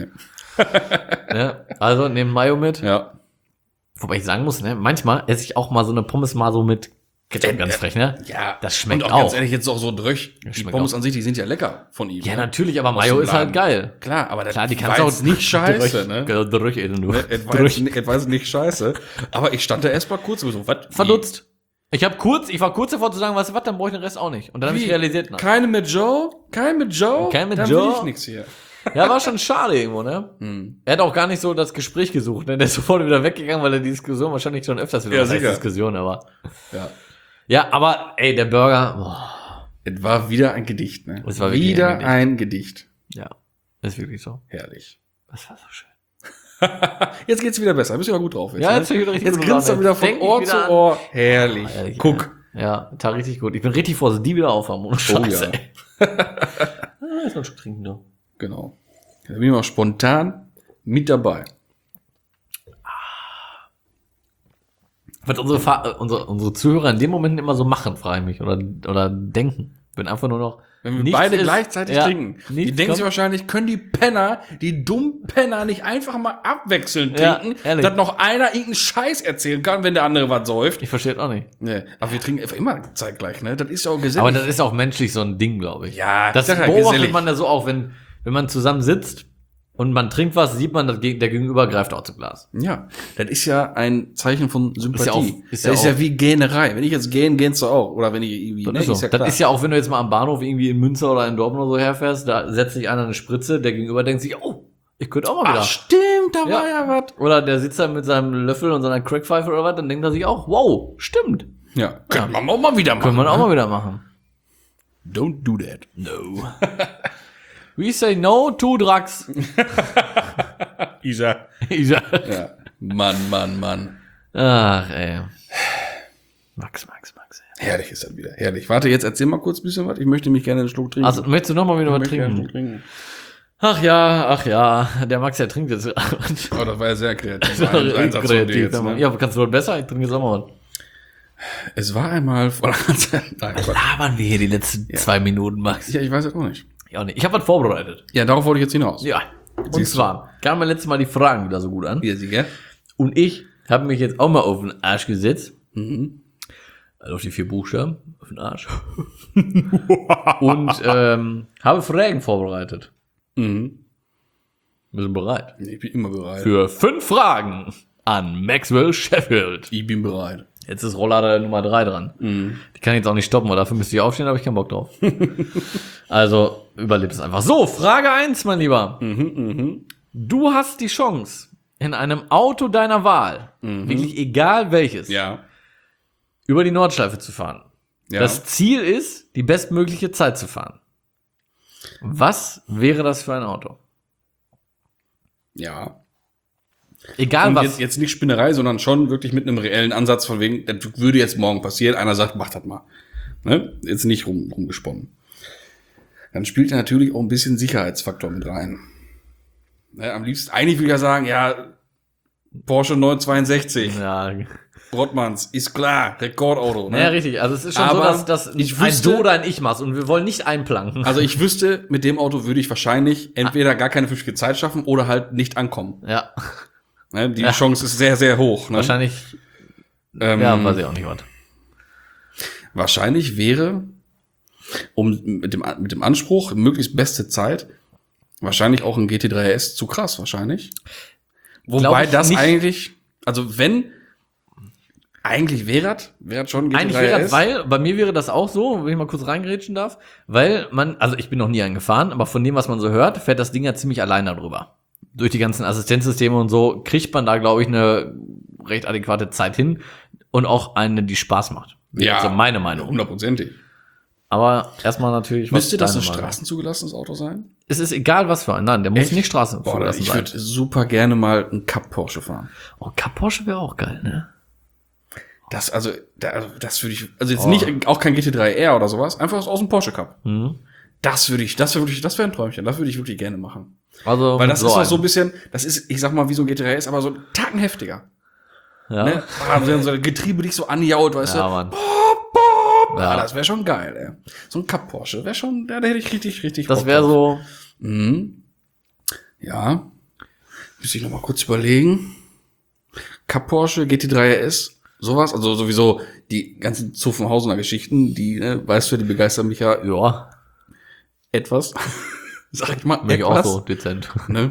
Ne? Also nehmt Mayo mit. Ja. Wobei ich sagen muss, ne, manchmal esse ich auch mal so eine Pommes mal so mit Ketchup, ganz frech, ne? Ja. Das schmeckt und auch. ganz ehrlich, jetzt auch so Dröch. Die schmeckt Pommes auch. an sich, die sind ja lecker von ihm. Ja, ne? natürlich, aber Aus Mayo dem ist halt Laden. geil. Klar, aber das Klar, die war kannst du jetzt auch nicht scheiße, ne? Drüch, du. Etwas nicht scheiße. Aber ich stand da erst mal kurz so, was? Verdutzt. Ich war kurz davor zu sagen, weißt du was, dann brauche ich den Rest auch nicht. Und dann habe ich realisiert, na. Keine mit Joe? Kein mit Joe? Kein mit Dann Joe? will ich nix hier. Ja, war schon schade irgendwo, ne? Er hat auch gar nicht so das Gespräch gesucht, ne? Der ist sofort wieder weggegangen, weil er die Diskussion wahrscheinlich schon öfters wieder Ja, was heißt sicher. Diskussion, aber. Ja. Ja, aber, ey, der Burger, boah, Es war wieder ein Gedicht, ne? Es war wirklich wieder ein Gedicht. ein Gedicht. ja, ist wirklich so. Herrlich. Das war so schön. Jetzt geht's wieder besser. Bist du ja gut drauf jetzt. Ja, ne? jetzt bin ich wieder richtig Jetzt gut grinst drauf, er wieder jetzt von denk ich Ohr wieder zu an- Ohr. Herrlich. Ehrlich, Guck. Ja, tat richtig gut. Ich bin richtig froh, dass die wieder aufhaben. Ohne Scheiße, ja. ey. Jetzt noch schon trinken, du. Genau. Da bin ich mal spontan mit dabei. Was unsere Zuhörer in dem Moment immer so machen, frage ich mich. Oder denken. Wenn einfach nur noch Wenn wir nichts beide ist, gleichzeitig trinken. Die nichts denken kommt. sich wahrscheinlich, können die dummen Penner nicht einfach mal abwechselnd Ja, trinken, ehrlich. dass noch einer irgendeinen Scheiß erzählen kann, wenn der andere was säuft. Ich verstehe es auch nicht. Nee, aber wir trinken einfach immer zeitgleich, ne? Das ist ja auch gesellig. Aber das ist auch menschlich so ein Ding, glaube ich. Ja, das ich sag ja, beobachtet gesellig. man ja so auch, wenn man zusammen sitzt und man trinkt was, sieht man, der Gegenüber greift auch zum Glas. Ja, das ist ja ein Zeichen von Sympathie. Ist Das ist ja auch- wie Gähnerei. Wenn ich jetzt gähnst du auch. Oder wenn ich irgendwie, Das, ist so. ist ja Das klar. ist ja auch, wenn du jetzt mal am Bahnhof irgendwie in Münster oder in Dortmund oder so herfährst, da setzt sich einer eine Spritze, der Gegenüber denkt sich, oh, ich könnte auch mal wieder. Ach, stimmt, da Ja. war ja was. Oder der sitzt da mit seinem Löffel und seiner Crackpfeife oder was, dann denkt er sich auch, wow, stimmt. Ja, kann man auch mal wieder machen. Können wir auch mal wieder machen. Don't do that. No. We say no to drugs. Isa. Ja. Ja. Mann. Ach, ey. Max, ey. Herrlich ist das wieder. Herrlich. Warte, jetzt erzähl mal kurz ein bisschen was. Ich möchte mich gerne einen Schluck trinken. Also, möchtest du noch mal wieder was ich möchte gerne einen trinken? Schluck trinken. Ach ja, der Max, der trinkt jetzt. Oh, das war ja sehr kreativ. Kreativ, Kreativ, ne? Ja, kannst du wohl besser? Ich trinke jetzt auch mal was. Es war einmal vor Nein, Quatsch. Labern wir hier die letzten 2 Minuten, Max? Ja, ich weiß es auch nicht. Ich auch nicht. Ich habe was vorbereitet. Ja, darauf wollte ich jetzt hinaus. Ja. Und Siehst du. zwar kamen mir letztes Mal die Fragen wieder so gut an. Wie sie, gell? Und ich habe mich jetzt auch mal auf den Arsch gesetzt. Also auf die 4 Buchstaben. Auf den Arsch. Und habe Fragen vorbereitet. Wir sind bereit. Ich bin immer bereit. Für 5 Fragen an Maxwell Sheffield. Ich bin bereit. Jetzt ist Rolllader Nummer 3 dran. Die kann ich jetzt auch nicht stoppen, weil dafür müsste ich aufstehen, da habe ich keinen Bock drauf. Also, überlebt es einfach. So, Frage 1, mein Lieber. Du hast die Chance, in einem Auto deiner Wahl, wirklich egal welches, Ja. über die Nordschleife zu fahren. Ja. Das Ziel ist, die bestmögliche Zeit zu fahren. Was wäre das für ein Auto? Ja. Egal Und was. jetzt nicht Spinnerei, sondern schon wirklich mit einem reellen Ansatz von wegen, das würde jetzt morgen passieren. Einer sagt, mach das mal. Ne? Jetzt nicht rumgesponnen. Dann spielt ja natürlich auch ein bisschen Sicherheitsfaktor mit rein. Ne, am liebsten, eigentlich würde ich ja sagen, ja, Porsche 962, Ja, Brottmanns, ist klar, Rekordauto. Ne? ja, richtig. Also es ist schon Aber so, dass ich ein wüsste- Du oder ein Ich machst und wir wollen nicht einplanken. Also ich wüsste, mit dem Auto würde ich wahrscheinlich entweder gar keine vernünftige Zeit schaffen oder halt nicht ankommen. Ja, Ne? Die Chance ist sehr, sehr hoch. Ne? wahrscheinlich, Ähm, ja, weiß ich auch nicht was. Wahrscheinlich wäre, um mit dem Anspruch, möglichst beste Zeit, wahrscheinlich auch ein GT3 RS zu krass, wahrscheinlich. Wobei ich das nicht. eigentlich, also wenn, eigentlich wäre das schon ein GT3 Eigentlich wäre RS. das, weil, bei mir wäre das auch so, wenn ich mal kurz reingrätschen darf, weil man, also ich bin noch nie angefahren, aber von dem, was man so hört, fährt das Ding ja ziemlich alleine drüber. Durch die ganzen Assistenzsysteme und so kriegt man da, glaube ich, eine recht adäquate Zeit hin und auch eine, die Spaß macht. Ja. Also meine Meinung. 100%ig. Aber erstmal natürlich, Müsste das ein deine Meinung? straßenzugelassenes Auto sein? Es ist egal, was für ein. Nein, der muss Echt? nicht Straßen Boah, zugelassen ich sein. würde super gerne mal einen Cup Porsche fahren. Oh, Cup Porsche wäre auch geil, ne? Das würde ich, also jetzt nicht, auch kein GT3 R oder sowas, einfach aus dem Porsche Cup. Das wäre ein Träumchen, das würde ich wirklich gerne machen. Also, Weil das ist ein. auch so ein bisschen, das ist, ich sag mal, wie so ein GT3 ist, aber so ein Tacken heftiger. Ja, Ne? Wenn so ein Getriebe dich so anjaut, weißt ja du? Mann. Ja, das wäre schon geil, ey. So ein Cup Porsche wäre schon, da hätte ich richtig Das Bock wäre drauf. so, Ja. Müsste ich noch mal kurz überlegen. Cup Porsche, GT3 RS, sowas, also sowieso die ganzen Zuffenhausener Geschichten, die, ne, weißt du, die begeistern mich ja ja, etwas. Sag ich mal, wäre ich auch etwas. so dezent. Ne?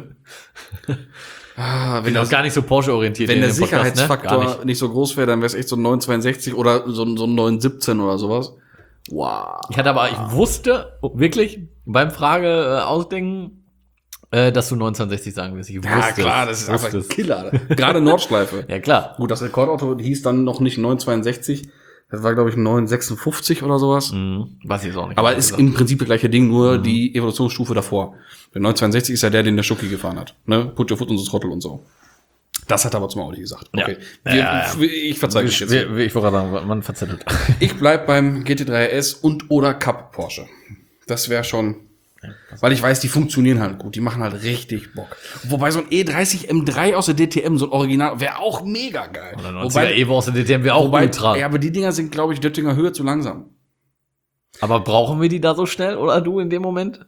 Wenn Bin auch gar nicht so Porsche-orientiert. Wenn in der dem Podcast, ne? Sicherheitsfaktor Gar nicht so groß wäre, dann wäre es echt so ein 962 oder so ein 917 oder sowas. Wow. Ich hatte aber, ich wusste wirklich beim Frage ausdenken, dass du 1960 sagen wirst. Ich wusste Ja, klar, das ist einfach ein Killer. Gerade Nordschleife. Ja, klar. Gut, das Rekordauto hieß dann noch nicht 962. Das war, glaube ich, 956 oder sowas. Weiß ich jetzt auch nicht. Aber ist im Prinzip das gleiche Ding, nur die Evolutionsstufe davor. Der 962 ist ja der, den der Schucki gefahren hat. Ne? Put your foot on the throttle und so. Das hat er aber zum Audi gesagt. Okay. Ja. Ich verzeih mich jetzt. Ich wollte gerade sagen, man verzettelt. Ich bleib beim GT3 RS und oder Cup Porsche. Das wäre schon, weil ich weiß, die funktionieren halt gut. Die machen halt richtig Bock. Wobei so ein E30 M3 aus der DTM, so ein Original, wäre auch mega geil. Oder 90er Evo aus der DTM wäre auch wobei, ultra. ja, aber die Dinger sind, glaube ich, Döttinger Höhe zu langsam. Aber brauchen wir die da so schnell oder du in dem Moment?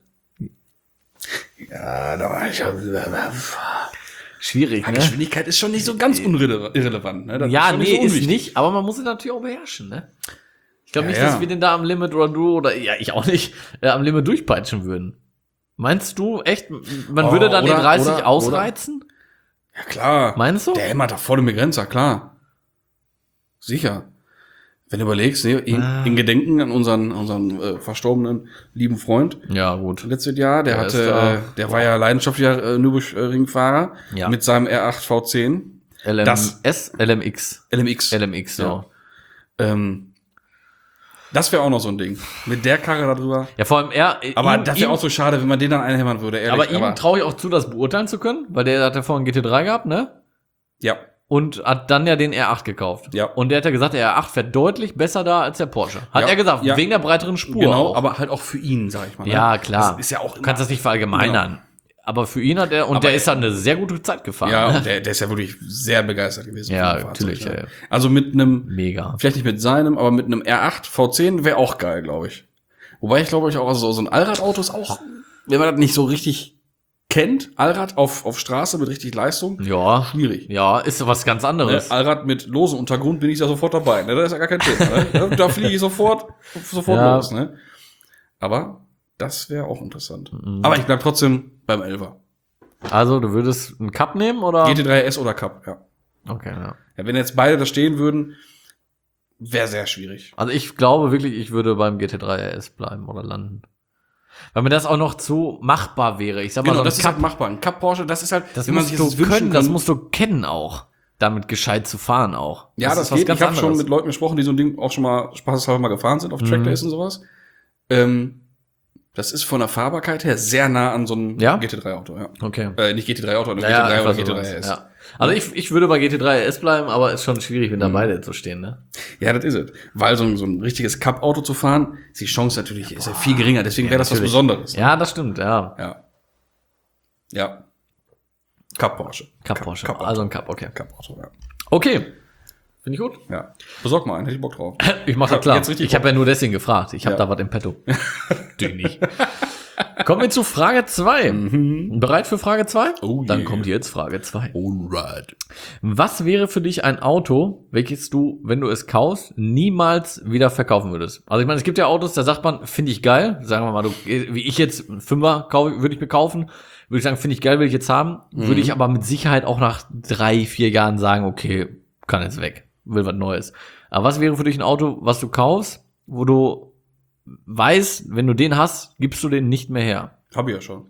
Ja, da war ich Schwierig, ne? Geschwindigkeit ist schon nicht so ganz irrelevant. Ne? Das Ja, ist schon nee, so ist unwichtig. nicht, aber man muss es natürlich auch beherrschen, ne? Ich glaube Ja, nicht, ja. dass wir den da am Limit oder du oder ja, ich auch nicht, am Limit durchpeitschen würden. Meinst du echt, man würde dann den 30 ausreizen? Ja, klar. Meinst du? Der hämmert da voll im Begrenzer, klar. Sicher. Wenn du überlegst, ne, in Gedenken an unseren verstorbenen lieben Freund Ja, gut. letztes Jahr, der ist da. der war ja leidenschaftlicher Nürburgringfahrer Ja. mit seinem R8 V10 LMX. LMX. LMX, so. Ja. Das wäre auch noch so ein Ding. Mit der Karre da drüber. Ja, vor allem Aber das wäre auch so schade, wenn man den dann einhämmern würde, ehrlich. aber ihm traue ich auch zu, das beurteilen zu können, weil der hat ja vorhin GT3 gehabt, ne? ja. Und hat dann ja den R8 gekauft. Ja. Und der hat ja gesagt, der R8 fährt deutlich besser da als der Porsche. Hat Ja. er gesagt, Ja. wegen der breiteren Spur. Genau, auch. aber halt auch für ihn, sag ich mal. Ne? Ja, klar. Das ist ja auch Du kannst das nicht verallgemeinern. Genau. Aber für ihn hat er, und Aber der ist dann eine sehr gute Zeit gefahren. Ja, ne? und der ist ja wirklich sehr begeistert gewesen. Ja, von dem Fahrzeug, natürlich, ne? ja. Also mit einem, Mega. vielleicht nicht mit seinem, aber mit einem R8 V10 wäre auch geil, glaube ich. Wobei ich glaube auch, also so ein Allradauto ist auch, wenn man das nicht so richtig kennt, Allrad auf Straße mit richtig Leistung, Ja. schwierig. Ja, ist was ganz Ne? anderes. Allrad mit losem Untergrund bin ich da sofort dabei. Ne? Da ist ja gar kein Thema. Ne? Da fliege ich sofort Ja. los. Ne? Aber das wäre auch interessant. Mhm. Aber ich bleib trotzdem beim 11er. Also, du würdest einen Cup nehmen, oder? GT3 S oder Cup, ja. Okay, ja. Ja, wenn jetzt beide da stehen würden, wäre sehr schwierig. Also ich glaube wirklich, ich würde beim GT3 RS bleiben oder landen. Weil mir das auch noch zu machbar wäre. Ich sag mal, Genau, so ein das ist Cup, halt machbar. Ein Cup Porsche, das ist halt, das wenn man musst sich du das wünschen können, das kann. musst du kennen auch, damit gescheit zu fahren auch. Ja, das ist geht. Ich habe schon mit Leuten gesprochen, die so ein Ding auch schon mal spaßeshalber mal gefahren sind auf Trackdays und sowas. Das ist von der Fahrbarkeit her sehr nah an so einem Ja? GT3-Auto, ja. Okay. Nicht GT3-Auto, eine Ja, GT3 oder einfach so GT3 was. S. Ja. Also ich würde bei GT3 RS bleiben, aber ist schon schwierig, wenn da beide zu stehen, ne? Ja, das ist es. Weil so ein richtiges Cup-Auto zu fahren, ist die Chance natürlich ist ja viel geringer. Deswegen wäre das was natürlich. Besonderes. Ja, das stimmt, ja. Ja. Ja. Cup Porsche. Cup Porsche. Cup-Auto. Also ein Cup, okay. Cup-Auto, ja. Okay. Finde ich gut. Ja. Besorg mal einen, hätte ich Bock drauf. Ich mach das hab klar. jetzt richtig Ich habe ja nur deswegen gefragt. Ich habe Ja. da was im Petto. Du nicht. Kommen wir zu Frage 2. Bereit für Frage 2? Oh Dann yeah. kommt jetzt Frage 2. Alright. Was wäre für dich ein Auto, welches du, wenn du es kaufst, niemals wieder verkaufen würdest? Also ich meine, es gibt ja Autos, da sagt man, finde ich geil. Sagen wir mal, wie ich jetzt einen Fünfer würde ich mir kaufen. Würde ich sagen, finde ich geil, will ich jetzt haben. Würde ich aber mit Sicherheit auch nach 3-4 Jahren sagen, okay, kann jetzt weg. Will was Neues. Aber was wäre für dich ein Auto, was du kaufst, wo du weißt, wenn du den hast, gibst du den nicht mehr her? Hab ich ja schon.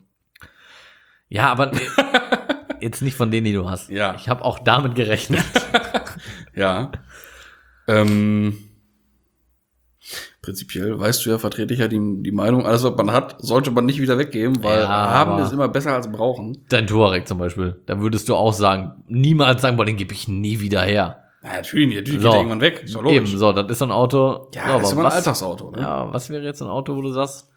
Ja, aber jetzt nicht von denen, die du hast. Ja. Ich habe auch damit gerechnet. Ja. Prinzipiell, weißt du ja, vertrete ich ja die Meinung, alles, was man hat, sollte man nicht wieder weggeben, weil Ja, haben aber- ist immer besser als brauchen. Dein Touareg zum Beispiel. Da würdest du auch sagen, niemals sagen, boah, den gebe ich nie wieder her. Ja, natürlich nicht, natürlich So. geht der irgendwann weg. Ist doch Eben, logisch. so, das ist so ein Auto. Ja, so, das aber ist immer ein was, Alltagsauto. Ne? ja, was wäre jetzt ein Auto, wo du sagst,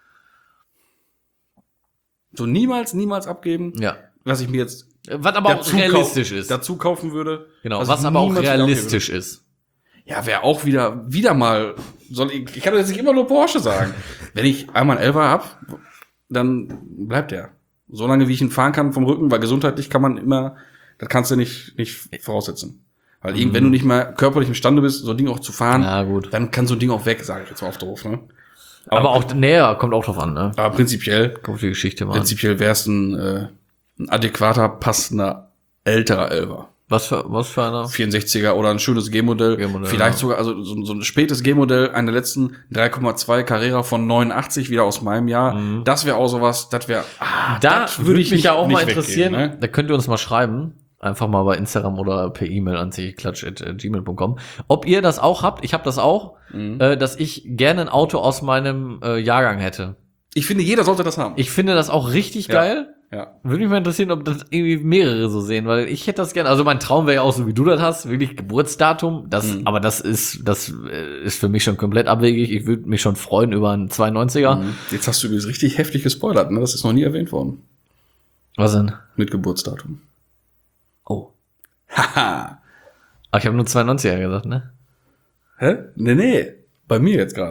So niemals abgeben, ja. was ich mir jetzt Was aber auch dazu realistisch ist. dazu kaufen würde. Genau, was was ich aber auch niemals wieder realistisch ist. abgeben würde. Ja, wäre auch wieder mal, ich kann doch jetzt nicht immer nur Porsche sagen. Wenn ich einmal einen 11er hab, dann bleibt der. Solange wie ich ihn fahren kann vom Rücken, weil gesundheitlich kann man immer, das kannst du nicht voraussetzen. Weil wenn du nicht mehr körperlich imstande bist, so ein Ding auch zu fahren, Ja, gut. dann kann so ein Ding auch weg, sage ich jetzt mal auf doof. Ne? Aber auch, näher kommt auch drauf an, ne? Aber prinzipiell Kommt auf die Geschichte mal an. wäre es ein adäquater, passender, älterer 11er. Was für einer? 64er oder ein schönes G-Modell. G-Modell, Vielleicht ja. sogar, also so ein spätes G-Modell, eine der letzten 3,2 Carrera von 89, wieder aus meinem Jahr. Das wäre auch sowas, das wäre, Da das würde ich mich ja auch nicht mal weggeben, interessieren. ne? Da könnt ihr uns mal schreiben. Einfach mal bei Instagram oder per E-Mail an sichklatsch@gmail.com. Ob ihr das auch habt, ich habe das auch, dass ich gerne ein Auto aus meinem Jahrgang hätte. Ich finde, jeder sollte das haben. Ich finde das auch richtig geil. Ja. Würde mich mal interessieren, ob das irgendwie mehrere so sehen, weil ich hätte das gerne. Also mein Traum wäre ja auch so, wie du das hast, wirklich Geburtsdatum. Aber das ist für mich schon komplett abwegig. Ich würde mich schon freuen über einen 92er. Jetzt hast du übrigens richtig heftig gespoilert, ne? Das ist noch nie erwähnt worden. Was denn? Mit Geburtsdatum. Oh. Haha. Aber ich habe nur 92er gesagt, ne? Hä? Nee. Bei mir jetzt gerade.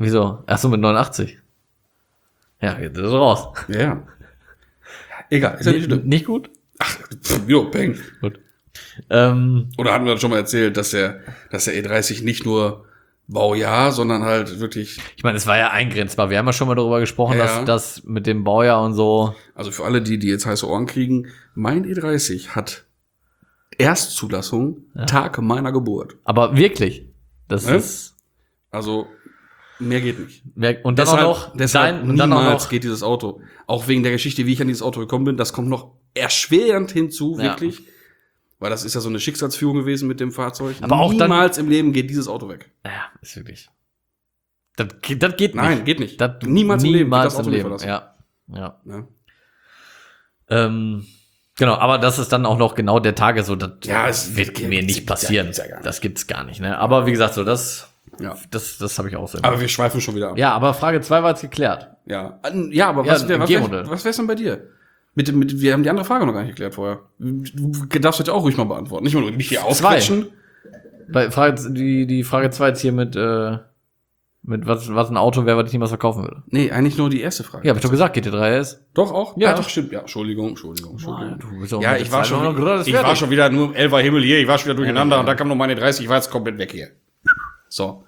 Wieso? Ach so, mit 89. Ja, jetzt ist er raus. Ja. Egal, ist ja nicht schlimm. Nicht gut? Ach, jo, peng. Gut. Oder hatten wir das schon mal erzählt, dass der E30 nicht nur Baujahr, sondern halt wirklich... Ich meine, es war ja eingrenzbar. Wir haben ja schon mal darüber gesprochen, Ja. dass das mit dem Baujahr und so. Also für alle, die jetzt heiße Ohren kriegen, mein E30 hat Erstzulassung Tag meiner Geburt. Aber wirklich, das Ne? ist... Also mehr geht nicht. Und dann auch noch Deshalb niemals geht dieses Auto. Auch wegen der Geschichte, wie ich an dieses Auto gekommen bin, das kommt noch erschwerend hinzu, Ja. wirklich. Weil das ist ja so eine Schicksalsführung gewesen mit dem Fahrzeug. Aber auch dann- niemals im Leben geht dieses Auto weg. Ja, ist wirklich. Das geht nicht. Nein, geht nicht. Das Niemals im Leben wird das im Auto nicht Leben. verlassen. Ja. Ne? Genau, aber das ist dann auch noch genau der Tage so, das Ja, es wird geht- mir nicht gibt's ja- passieren. gibt's ja gar nicht. Das gibt's gar nicht, ne? Aber wie gesagt, so das Ja. habe ich auch so. Aber wir schweifen schon wieder ab. Ja, aber Frage 2 war jetzt geklärt. Ja, ja, aber Ja, was G-Modell. wär's denn bei dir? Wir haben die andere Frage noch gar nicht geklärt vorher. Du darfst jetzt auch ruhig mal beantworten. Nicht hier ausquetschen. Bei die Frage 2 jetzt hier mit was ein Auto wäre, was ich niemals verkaufen würde. Nee, eigentlich nur die erste Frage. Ja, hab ich doch gesagt, GT3 RS. Doch auch? Ja. Doch, stimmt. Ja, Entschuldigung. Du bist auch Ja, mit ich der war Zeit schon, noch gerade ich war fertig. schon wieder nur im 11er Himmel hier. Ich war schon wieder durcheinander Ja. und da kam noch meine 30. Ich war jetzt komplett weg hier. So.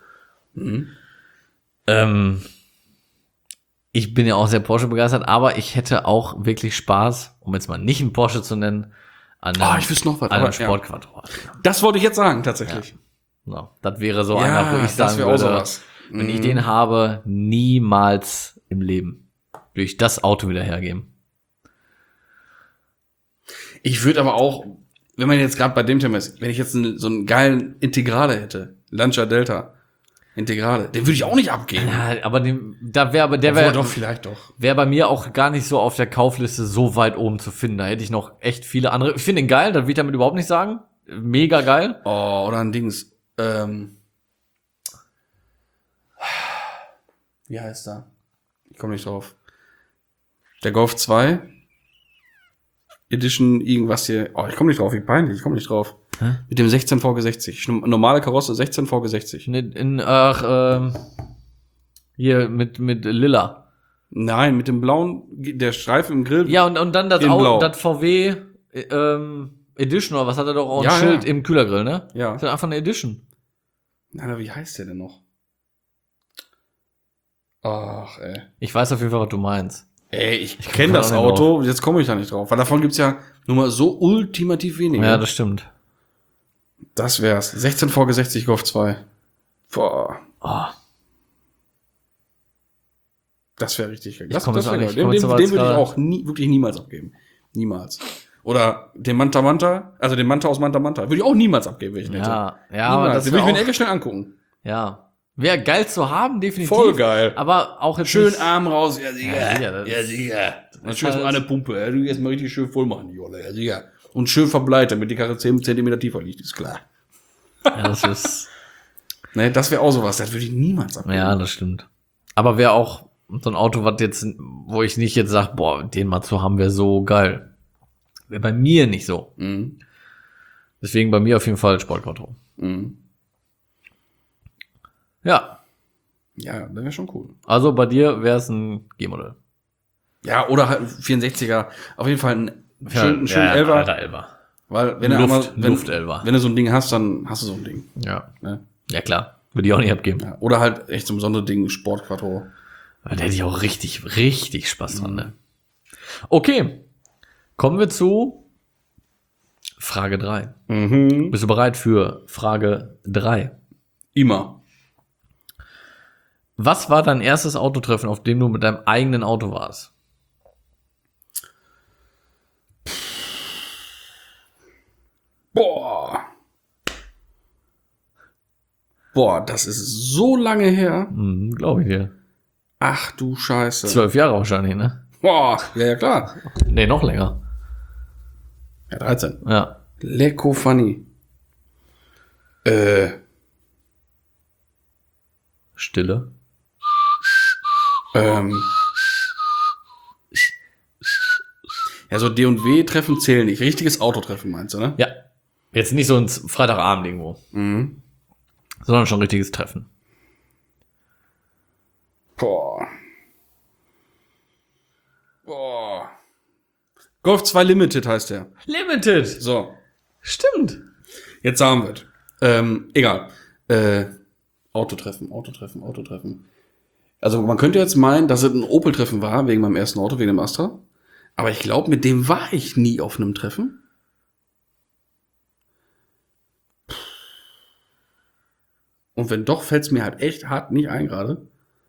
Ich bin ja auch sehr Porsche begeistert, aber ich hätte auch wirklich Spaß, um jetzt mal nicht einen Porsche zu nennen, an einem, ich wüsste noch was, an einem aber, ja. Sportquattro. Das wollte ich jetzt sagen, tatsächlich. So, das wäre so Ja, einer, wo ich das sagen wäre auch würde, sowas. wenn ich den habe, niemals im Leben würde ich das Auto wieder hergeben. Ich würde aber auch, wenn man jetzt gerade bei dem Thema ist, wenn ich jetzt so einen geilen Integrale hätte, Lancia Delta Integrale, den würde ich auch nicht abgeben. Ja, aber der Obwohl, wäre doch, vielleicht doch. wär bei mir auch gar nicht so auf der Kaufliste so weit oben zu finden. Da hätte ich noch echt viele andere. Ich finde ihn geil, das will ich damit überhaupt nicht sagen. Mega geil. Oh, oder ein Dings. Wie heißt er? Ich komme nicht drauf. Der Golf 2 Edition irgendwas hier. Oh, ich komme nicht drauf, wie peinlich, ich komme nicht drauf. Hä? Mit dem 16 VG60. Normale Karosse 16 VG60. Hier mit Lilla. Nein, mit dem blauen, der Streifen im Grill. Ja, und dann das In Blau. Auto, das VW Edition, oder was hat er doch auch ein Ja, Schild ja. im Kühlergrill, ne? Ja. Das ist einfach eine Edition. Nein, aber wie heißt der denn noch? Ach, ey. Ich weiß auf jeden Fall, was du meinst. Ey, ich komm kenne da das auch nicht Auto, jetzt komme ich da nicht drauf. Weil davon gibt's ja nur mal so ultimativ wenige. Ja, das stimmt. Das wär's. 16 VG60 Golf 2. Boah, Oh, das wäre richtig geil. komm jetzt auch wär nicht- geil. ich komm Den jetzt aber würde jetzt ich gerade- auch wirklich niemals abgeben. Niemals. Oder den Manta Manta, also den Manta aus Manta Manta, würde ich auch niemals abgeben, wenn ich ihn hätte. ja, aber Niemals. das Den würde ich mir in wäre der Ecke schnell angucken. ja. Wäre geil zu haben, definitiv. Voll geil. Aber auch jetzt Schön nicht- Arm raus, ja sicher. Ja, sicher, das ist- sicher. Und ist schön halt- mal eine Pumpe, ja, du erstmal richtig schön voll machen, die Jolle, ja sicher. Und schön verbleitet, damit die Karre 10 cm tiefer liegt, ist klar. Ja, das ist, Ne, das wäre auch sowas, das würde ich niemals abgeben. ja, das stimmt. Aber wäre auch so ein Auto, was jetzt, wo ich nicht jetzt sage, boah, den mal zu haben, wäre so geil. Wäre bei mir nicht so. Mhm. Deswegen bei mir auf jeden Fall Sportquattro. Mhm. Ja, Ja, das wäre schon cool. also bei dir wäre es ein G-Modell. Ja, oder halt ein 64er, auf jeden Fall einen schönen ja, Elfer. Alter Elfer. Weil wenn du einmal, Luftelfer. wenn du so ein Ding hast, dann hast du so ein Ding. Ja. Ne? Ja, klar. Würde ich auch nicht abgeben. Ja, oder halt echt so ein Sonderding, Sportquattro. Aber da hätte ich auch richtig, richtig Spaß dran, ne? Okay. Kommen wir zu Frage 3. Mhm. Bist du bereit für Frage 3? Immer. Was war dein erstes Autotreffen, auf dem du mit deinem eigenen Auto warst? Boah. Boah, das ist so lange her. Glaube ich dir. Ach du Scheiße. 12 Jahre wahrscheinlich, ne? Boah, ja klar. Nee, noch länger. Ja, 13. Ja. Lecko funny. Stille. Ja, so D&W-Treffen zählen nicht. Richtiges Autotreffen meinst du, ne? Ja. Jetzt nicht so ein Freitagabend irgendwo. Mhm. Sondern schon ein richtiges Treffen. Boah. Golf 2 Limited heißt der. Limited. So. Stimmt. Jetzt sagen wir es. Egal. Autotreffen. Also man könnte jetzt meinen, dass es ein Opel-Treffen war, wegen meinem ersten Auto, wegen dem Astra. Aber ich glaube, mit dem war ich nie auf einem Treffen. Und wenn doch, fällt es mir halt echt hart nicht ein gerade.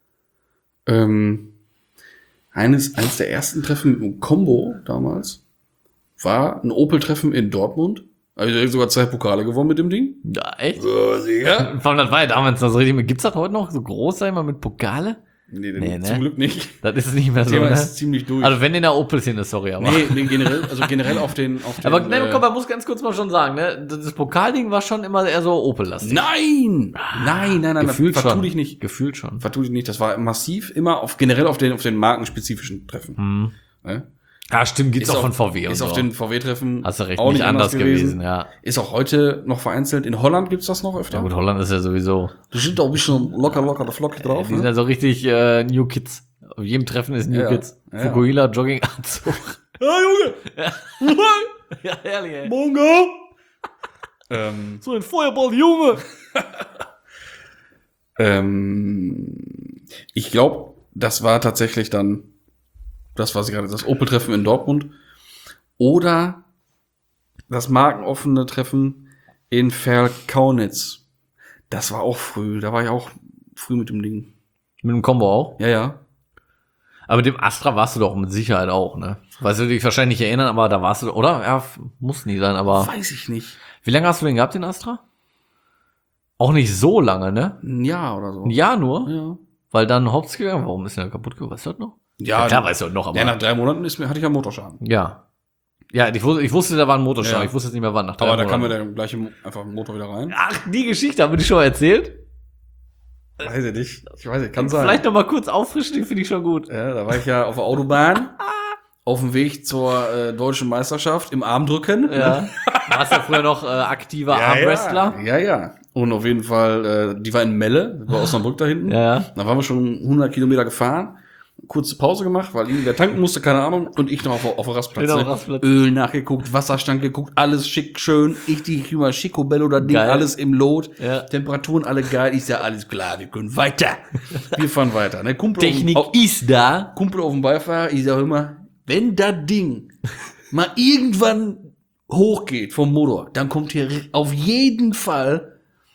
Eines der ersten Treffen mit einem Combo damals war ein Opel-Treffen in Dortmund. Also ich sogar 2 Pokale gewonnen mit dem Ding. Ja, echt? Sicher? Vor allem, das war ja damals noch so richtig. Gibt's das heute noch so groß, sag ich mal, mit Pokale? Nee, zum Glück nicht. Das ist nicht mehr Das so, Thema ne? ist ziemlich durch. Also wenn in der Opel-Szene, sorry, aber. Nee, generell auf den Aber ne, komm, man muss ganz kurz mal schon sagen, ne? Das Pokalding war schon immer eher so Opel-lastig. Nein, Gefühlt vertu schon. dich nicht. Gefühlt schon. Vertu dich nicht. Das war massiv immer generell auf den markenspezifischen Treffen. Ne? Ja, stimmt, gibt's Ist auch von auf- VW und Ist so. auf den VW-Treffen Hast du recht, auch nicht anders gewesen, ja. Ist auch heute noch vereinzelt. In Holland gibt's das noch öfter. Ja gut, Holland ist ja sowieso. Die sind auch ein bisschen locker, flockig drauf. Die sind ja so richtig New Kids. Auf jedem Treffen ist New Ja, Kids. ja. Fukuhila Jogginganzug. Ja, Junge! Ja, ehrlich, ey. Mongo! So ein Feuerball, Junge! Ich glaube, das war tatsächlich dann das, was ich gerade, das Opel-Treffen in Dortmund oder das markenoffene Treffen in Verkaunitz. Das war auch früh, da war ich auch früh mit dem Ding. Mit dem Combo auch. Ja. Aber mit dem Astra warst du doch mit Sicherheit auch, ne? Weißt du dich wahrscheinlich nicht erinnern, aber da warst du, oder? Ja, muss nie sein, aber. Weiß ich nicht. Wie lange hast du den gehabt, den Astra? Auch nicht so lange, ne? Ein Jahr oder so. Ein Jahr nur? Ja. Weil dann Hops gegangen. Warum ist der kaputt gegangen? Weißt du das noch? Ja, klar, weißt du das noch, aber. Ja, nach 3 Monaten hatte ich ja Motorschaden. Ja. Ja, ich wusste, da war ein Motorschaden. Ja. Ich wusste jetzt nicht mehr wann. Nach 3 Aber da Monaten. kam mir der gleiche einfach Motor wieder rein. Ach, die Geschichte haben wir dir schon mal erzählt? Weiß ich nicht. Ich weiß nicht, kann sein. Vielleicht noch mal kurz auffrischen, die finde ich schon gut. Ja, da war ich ja auf der Autobahn, auf dem Weg zur deutschen Meisterschaft im Armdrücken. Ja. Du warst ja früher noch aktiver Armwrestler. Ja. Und auf jeden Fall, die war in Melle, war Osnabrück da hinten. Ja. Da waren wir schon 100 Kilometer gefahren, kurze Pause gemacht, weil irgendwer tanken musste, keine Ahnung, und ich noch auf der Rastplatz. Genau, Ne? Rastplatz. Öl nachgeguckt, Wasserstand geguckt, alles schick, schön. Ich über Schicobello, das Ding, Geil. alles im Lot. Ja. Temperaturen alle geil. Ich sag, alles klar, wir können weiter. Wir fahren weiter. Ne? Technik ist da. Kumpel auf dem Beifahrer, ich sag immer, wenn das Ding mal irgendwann hochgeht vom Motor, dann kommt hier auf jeden Fall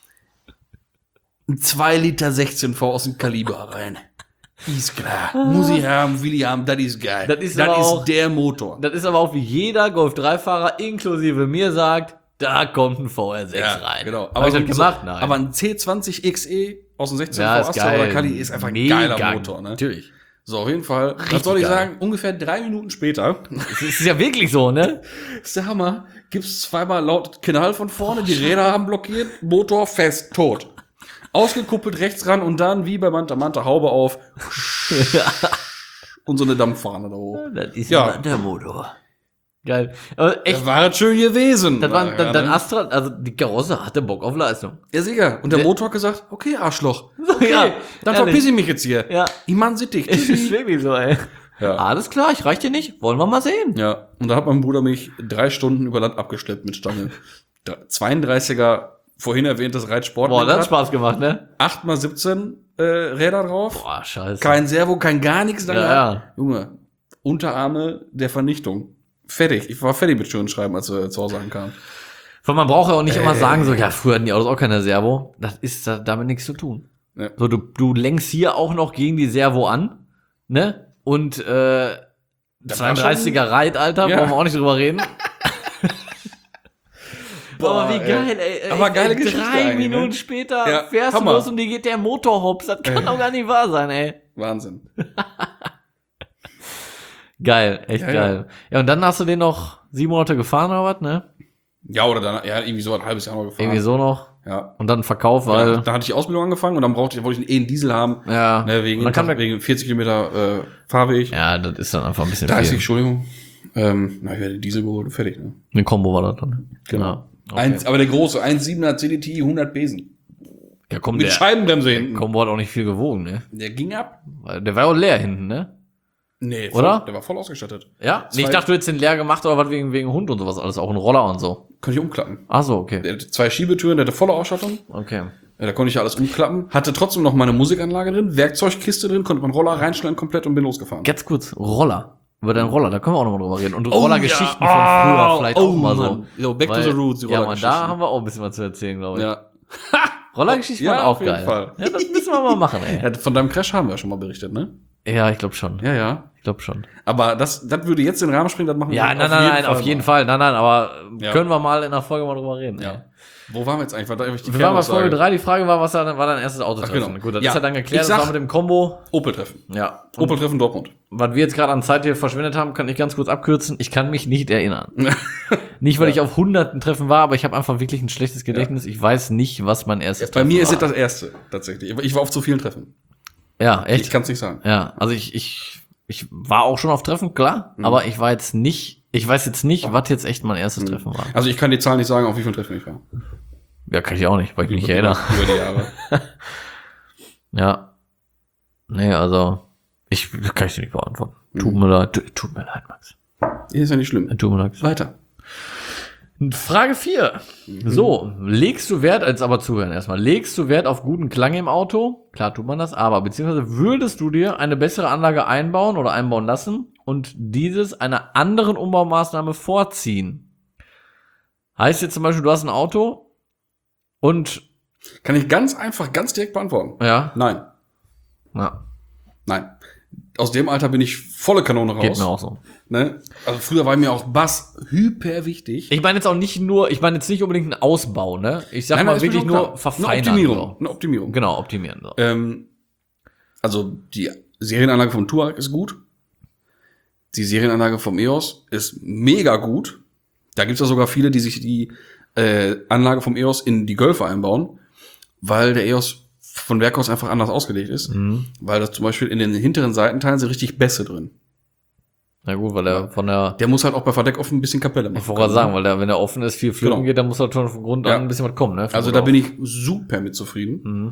ein 2 Liter 16V aus dem Kaliber rein. Ist klar. Muss ich haben, will ich haben, das ist geil. Das ist aber auch- der Motor. Das ist aber auch wie jeder Golf-3-Fahrer inklusive mir sagt, da kommt ein VR6 rein. Genau. Hab ich das gemacht? Nein. Aber ein C20 XE aus dem 16V ja, ist Astra oder geil. Kali ist einfach ein Mega, geiler Motor. Ne? Natürlich. So, auf jeden Fall. Was Richtig soll ich geil. sagen? Ungefähr 3 Minuten später. Das ist ja wirklich so, ne? Das ist der Hammer. Gibt's zweimal laut Knall von vorne, die Räder haben blockiert, Motor fest, tot. Ausgekuppelt rechts ran und dann wie bei Manta Manta Haube auf und so eine Dampffahne da hoch. Das ist Ja. der Motor. Geil. Aber echt, Das war das schön gewesen. das war dann ne? Astra, also die Karosse hatte Bock auf Leistung. Ja, sicher. Und der Motor hat gesagt, okay, Arschloch. Okay, Ja, dann ehrlich. verpiss ich mich jetzt hier. Ja. Ich mach sittig. Es ist wirklich so, ey. Ja. Alles klar, ich reich dir nicht. Wollen wir mal sehen. Ja, und da hat mein Bruder mich 3 Stunden über Land abgeschleppt mit Stange. 32er, vorhin erwähntes Reitsport. Boah, das hat Spaß gemacht, ne? 8x17 Räder drauf. Boah, scheiße. Kein Servo, kein gar nichts. Ja, gehabt. ja. Junge, Unterarme der Vernichtung. Fertig. Ich war fertig mit schönen Schreiben, als wir zu Hause ankamen. Weil man braucht ja auch nicht immer sagen, so, ja, früher hatten die Autos auch keine Servo. Das ist damit nichts zu tun. Ja. So, du lenkst hier auch noch gegen die Servo an, ne? Und, war 32er Reit, Alter, Ja. brauchen wir auch nicht drüber reden. Boah, Aber wie ey. geil, ey. Aber geile Geschichte 3 eigentlich, Minuten ne? später Ja, fährst Hammer. du los und dir geht der Motor hops. Das kann doch gar nicht wahr sein, ey. Wahnsinn. Geil, echt Ja, geil. Ja, und dann hast du den noch 7 Monate gefahren oder was, ne? Ja, oder dann, ja, irgendwie so ein halbes Jahr noch gefahren. Irgendwie so noch. Ja. Und dann Verkauf, Ja, weil, da hatte ich die Ausbildung angefangen und dann wollte ich einen E-Diesel haben. ja, Ne, wegen, und dann kam der, wegen 40 Kilometer Fahrweg. ja, das ist dann einfach ein bisschen 30, viel. Entschuldigung. Na, ich werde den Diesel geholt und fertig. Ne? Eine Combo war das dann. Genau. Ja, okay. Aber der große, 1,7er CDT, 100 Besen. Ja, komm, Mit Scheibenbremse der hinten. Combo hat auch nicht viel gewogen, ne? Der ging ab. Der war auch leer hinten, ne? Nee, Oder? Der war voll ausgestattet. Ja? Nee, ich dachte, du hättest den leer gemacht, aber was wegen Hund und sowas alles, auch ein Roller und so. Konnte ich umklappen. Ach so, okay. Der hatte 2 Schiebetüren, der hatte volle Ausstattung. Okay. Ja, da konnte ich ja alles umklappen. Hatte trotzdem noch meine Musikanlage drin, Werkzeugkiste drin, konnte man Roller reinstellen komplett und bin losgefahren. Ganz kurz, Roller. Über deinen Roller, da können wir auch nochmal drüber reden. Und Oh, Rollergeschichten ja. von früher vielleicht auch mal so. Mann. Yo, back to the roots, die Ja, man, Rollergeschichten. da haben wir auch ein bisschen was zu erzählen, glaube ich. Ja. Rollergeschichten Ja, waren auch auf jeden geil. Fall. Ja, das müssen wir mal machen, ey. Ja, von deinem Crash haben wir ja schon mal berichtet, ne? Ja, ich glaube schon. Ja, ja. Ich glaube schon. Aber das würde jetzt den Rahmen springen, das machen wir Ja, nein, auf jeden Fall. Nein, aber Ja. können wir mal in der Folge mal drüber reden. Ja. ey. Wo waren wir jetzt eigentlich? War da eigentlich die Wir waren bei Folge Kernaussage? 3, die Frage war, was war dein erstes Autotreffen? genau. Gut, das Ja. ist ja dann geklärt, Ich das sag- war mit dem Combo. Opel-Treffen. Ja. Und Opel-Treffen Dortmund. was wir jetzt gerade an Zeit hier verschwendet haben, kann ich ganz kurz abkürzen. Ich kann mich nicht erinnern. Nicht, weil ich auf hunderten Treffen war, aber ich habe einfach wirklich ein schlechtes Gedächtnis. Ich weiß nicht, was mein erstes Bei mir war. ist es das erste, tatsächlich. Ich war auf zu vielen Treffen. Ja, Ich echt? kann es nicht sagen. Ja, also ich war auch schon auf Treffen, klar, aber ich weiß jetzt nicht, was jetzt echt mein erstes Treffen war. Also ich kann die Zahl nicht sagen, auf wie viele Treffen ich war. Ja, kann ich auch nicht, weil ich mich nicht erinnere. Über die Jahre. Ja. Nee, also, kann ich dir nicht beantworten. Tut mir leid, Max. Ist ja nicht schlimm. Tut mir leid. Weiter. Frage 4. So, legst du Wert, jetzt aber zuhören erstmal, legst du Wert auf guten Klang im Auto? Klar tut man das, aber beziehungsweise würdest du dir eine bessere Anlage einbauen oder einbauen lassen und dieses einer anderen Umbaumaßnahme vorziehen? Heißt jetzt zum Beispiel, du hast ein Auto und, Kann ich ganz einfach, ganz direkt beantworten. ja, Nein. ja, Nein. Aus dem Alter bin ich volle Kanone raus. geht mir auch so. Ne? Also früher war mir auch Bass hyper wichtig. Ich meine jetzt auch nicht nur, ich meine jetzt nicht unbedingt einen Ausbau, ne? Ich sag Nein, mal das ist mir wirklich schon nur klar. verfeinern. Eine Optimierung. So. Eine Optimierung. Genau, optimieren. So. Also die Serienanlage vom Touareg ist gut. Die Serienanlage vom EOS ist mega gut. Da gibt's ja sogar viele, die sich die Anlage vom EOS in die Golfe einbauen, weil der EOS von Werk aus einfach anders ausgelegt ist. Weil das zum Beispiel in den hinteren Seitenteilen sind richtig Bässe drin. Na gut, weil der von der, Der muss halt auch bei Verdeck offen ein bisschen Kapelle machen. ich wollte gerade sagen, weil der, wenn der offen ist, viel flöten Genau. geht, dann muss halt schon von Grund an Ja. ein bisschen was kommen, ne? Also da bin ich super mit zufrieden.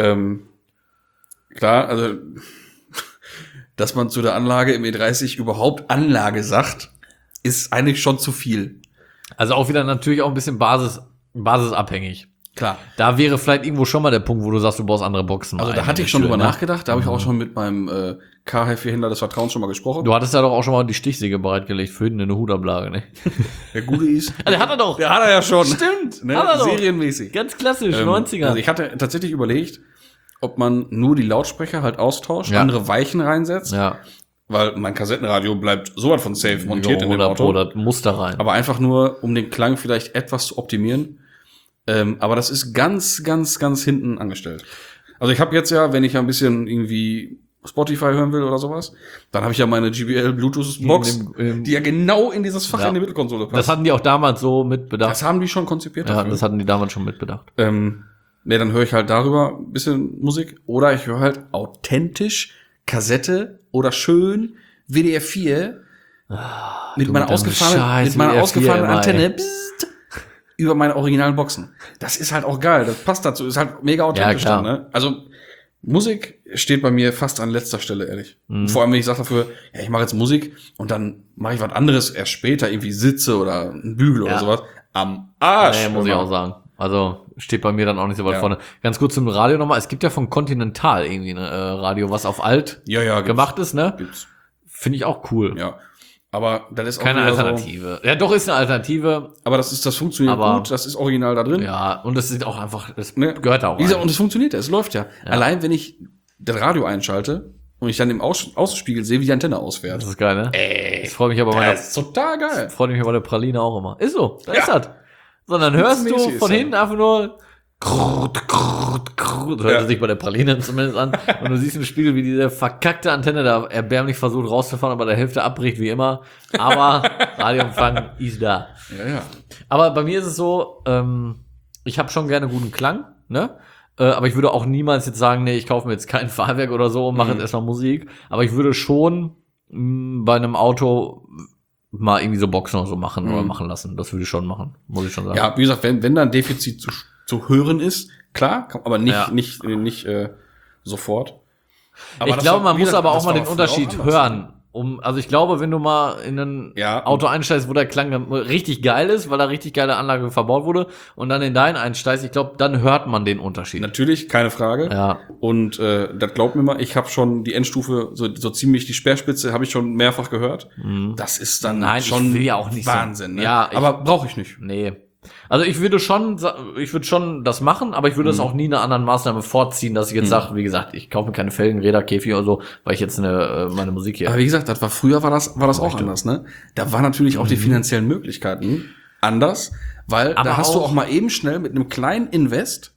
Klar, also dass man zu der Anlage im E30 überhaupt Anlage sagt, ist eigentlich schon zu viel. Also auch wieder natürlich auch ein bisschen basisabhängig. Klar. Da wäre vielleicht irgendwo schon mal der Punkt, wo du sagst, du brauchst andere Boxen. Also ein da hatte in ich schon der drüber Tür, ne? nachgedacht. Da habe ich auch schon mit meinem KH4-Händler des Vertrauens schon mal gesprochen. Du hattest ja doch auch schon mal die Stichsäge bereitgelegt für hinten eine Hutablage, ne? Der Gute ist. Der hat er doch. Der hat er ja schon. Stimmt. Ne? Hat er doch. Serienmäßig. Ganz klassisch, 90er. Also ich hatte tatsächlich überlegt, ob man nur die Lautsprecher halt austauscht, Ja. andere Weichen reinsetzt, ja. weil mein Kassettenradio bleibt sowas von safe montiert in dem Auto. Das muss da rein. Aber einfach nur, um den Klang vielleicht etwas zu optimieren. Aber das ist ganz, ganz, ganz hinten angestellt. Also ich habe jetzt ja, wenn ich ja ein bisschen irgendwie Spotify hören will oder sowas, dann habe ich ja meine JBL Bluetooth Box, die ja genau in dieses Fach Ja. in die Mittelkonsole passt. Das hatten die auch damals so mitbedacht. Das haben die schon konzipiert Ja, dafür. das hatten die damals schon mitbedacht. Ja, dann höre ich halt darüber ein bisschen Musik oder ich höre halt authentisch Kassette oder schön WDR 4 mit meiner ausgefahrenen Antenne pst, über meine originalen Boxen. Das ist halt auch geil, das passt dazu, ist halt mega authentisch. Ja, klar. Dann, ne? Also Musik steht bei mir fast an letzter Stelle, ehrlich. Und vor allem, wenn ich sage dafür, ja, ich mache jetzt Musik und dann mache ich was anderes erst später, irgendwie Sitze oder ein Bügel oder Ja. sowas. Am Arsch. Nee, muss ich auch sagen. Also steht bei mir dann auch nicht so weit Ja. vorne. Ganz kurz zum Radio nochmal. Es gibt ja von Continental irgendwie ein Radio, was auf alt Ja, gemacht ist, ne? Gibt's. Finde ich auch cool. Ja. Aber das ist Keine auch wieder Alternative. Ja, doch ist eine Alternative. So, aber das funktioniert Aber- gut, das ist original da drin. Ja, und das ist auch einfach, das Ne? gehört da auch Wie gesagt, rein. und es funktioniert, es läuft ja. Allein wenn ich das Radio einschalte und ich dann im Außenspiegel sehe, wie die Antenne ausfährt. Das ist geil, ne? Das freut mich aber bei Das ist total geil. freut mich bei der Praline auch immer. Ist so, da ist das. So, dann hörst du Spitzenmäßig von ist hinten einfach nur hört Ja. sich bei der Praline zumindest an. Und du siehst im Spiegel, wie diese verkackte Antenne da erbärmlich versucht rauszufahren, aber der Hälfte abbricht, wie immer. Aber Radioempfang ist da. Ja. Aber bei mir ist es so, ich habe schon gerne guten Klang, ne? Aber ich würde auch niemals jetzt sagen, nee, ich kaufe mir jetzt kein Fahrwerk oder so und mache jetzt erstmal Musik. Aber ich würde schon bei einem Auto mal irgendwie so Boxen oder so machen oder machen lassen. Das würde ich schon machen, muss ich schon sagen. Ja, wie gesagt, wenn da ein Defizit zu hören ist, klar, aber nicht sofort. Aber ich glaube, man muss aber auch mal den Unterschied hören. Also ich glaube, wenn du mal in ein Auto einsteigst, wo der Klang richtig geil ist, weil da richtig geile Anlage verbaut wurde, und dann in deinen einsteigst, ich glaube, dann hört man den Unterschied. Natürlich, keine Frage. Ja. Und das glaubt mir mal, ich habe schon die Endstufe, so ziemlich die Speerspitze, habe ich schon mehrfach gehört. Das ist dann schon ich will ja auch nicht Wahnsinn. So. Ne? Ja, aber brauche ich nicht. Nee. Also ich würde schon das machen, aber ich würde es auch nie einer anderen Maßnahme vorziehen, dass ich jetzt sage, wie gesagt, ich kaufe mir keine Felgen, Räder, Käfig oder so, weil ich jetzt meine Musik hier. Aber wie gesagt, früher war das auch anders, ne? Da waren natürlich auch die finanziellen Möglichkeiten anders, weil aber da hast du auch mal eben schnell mit einem kleinen Invest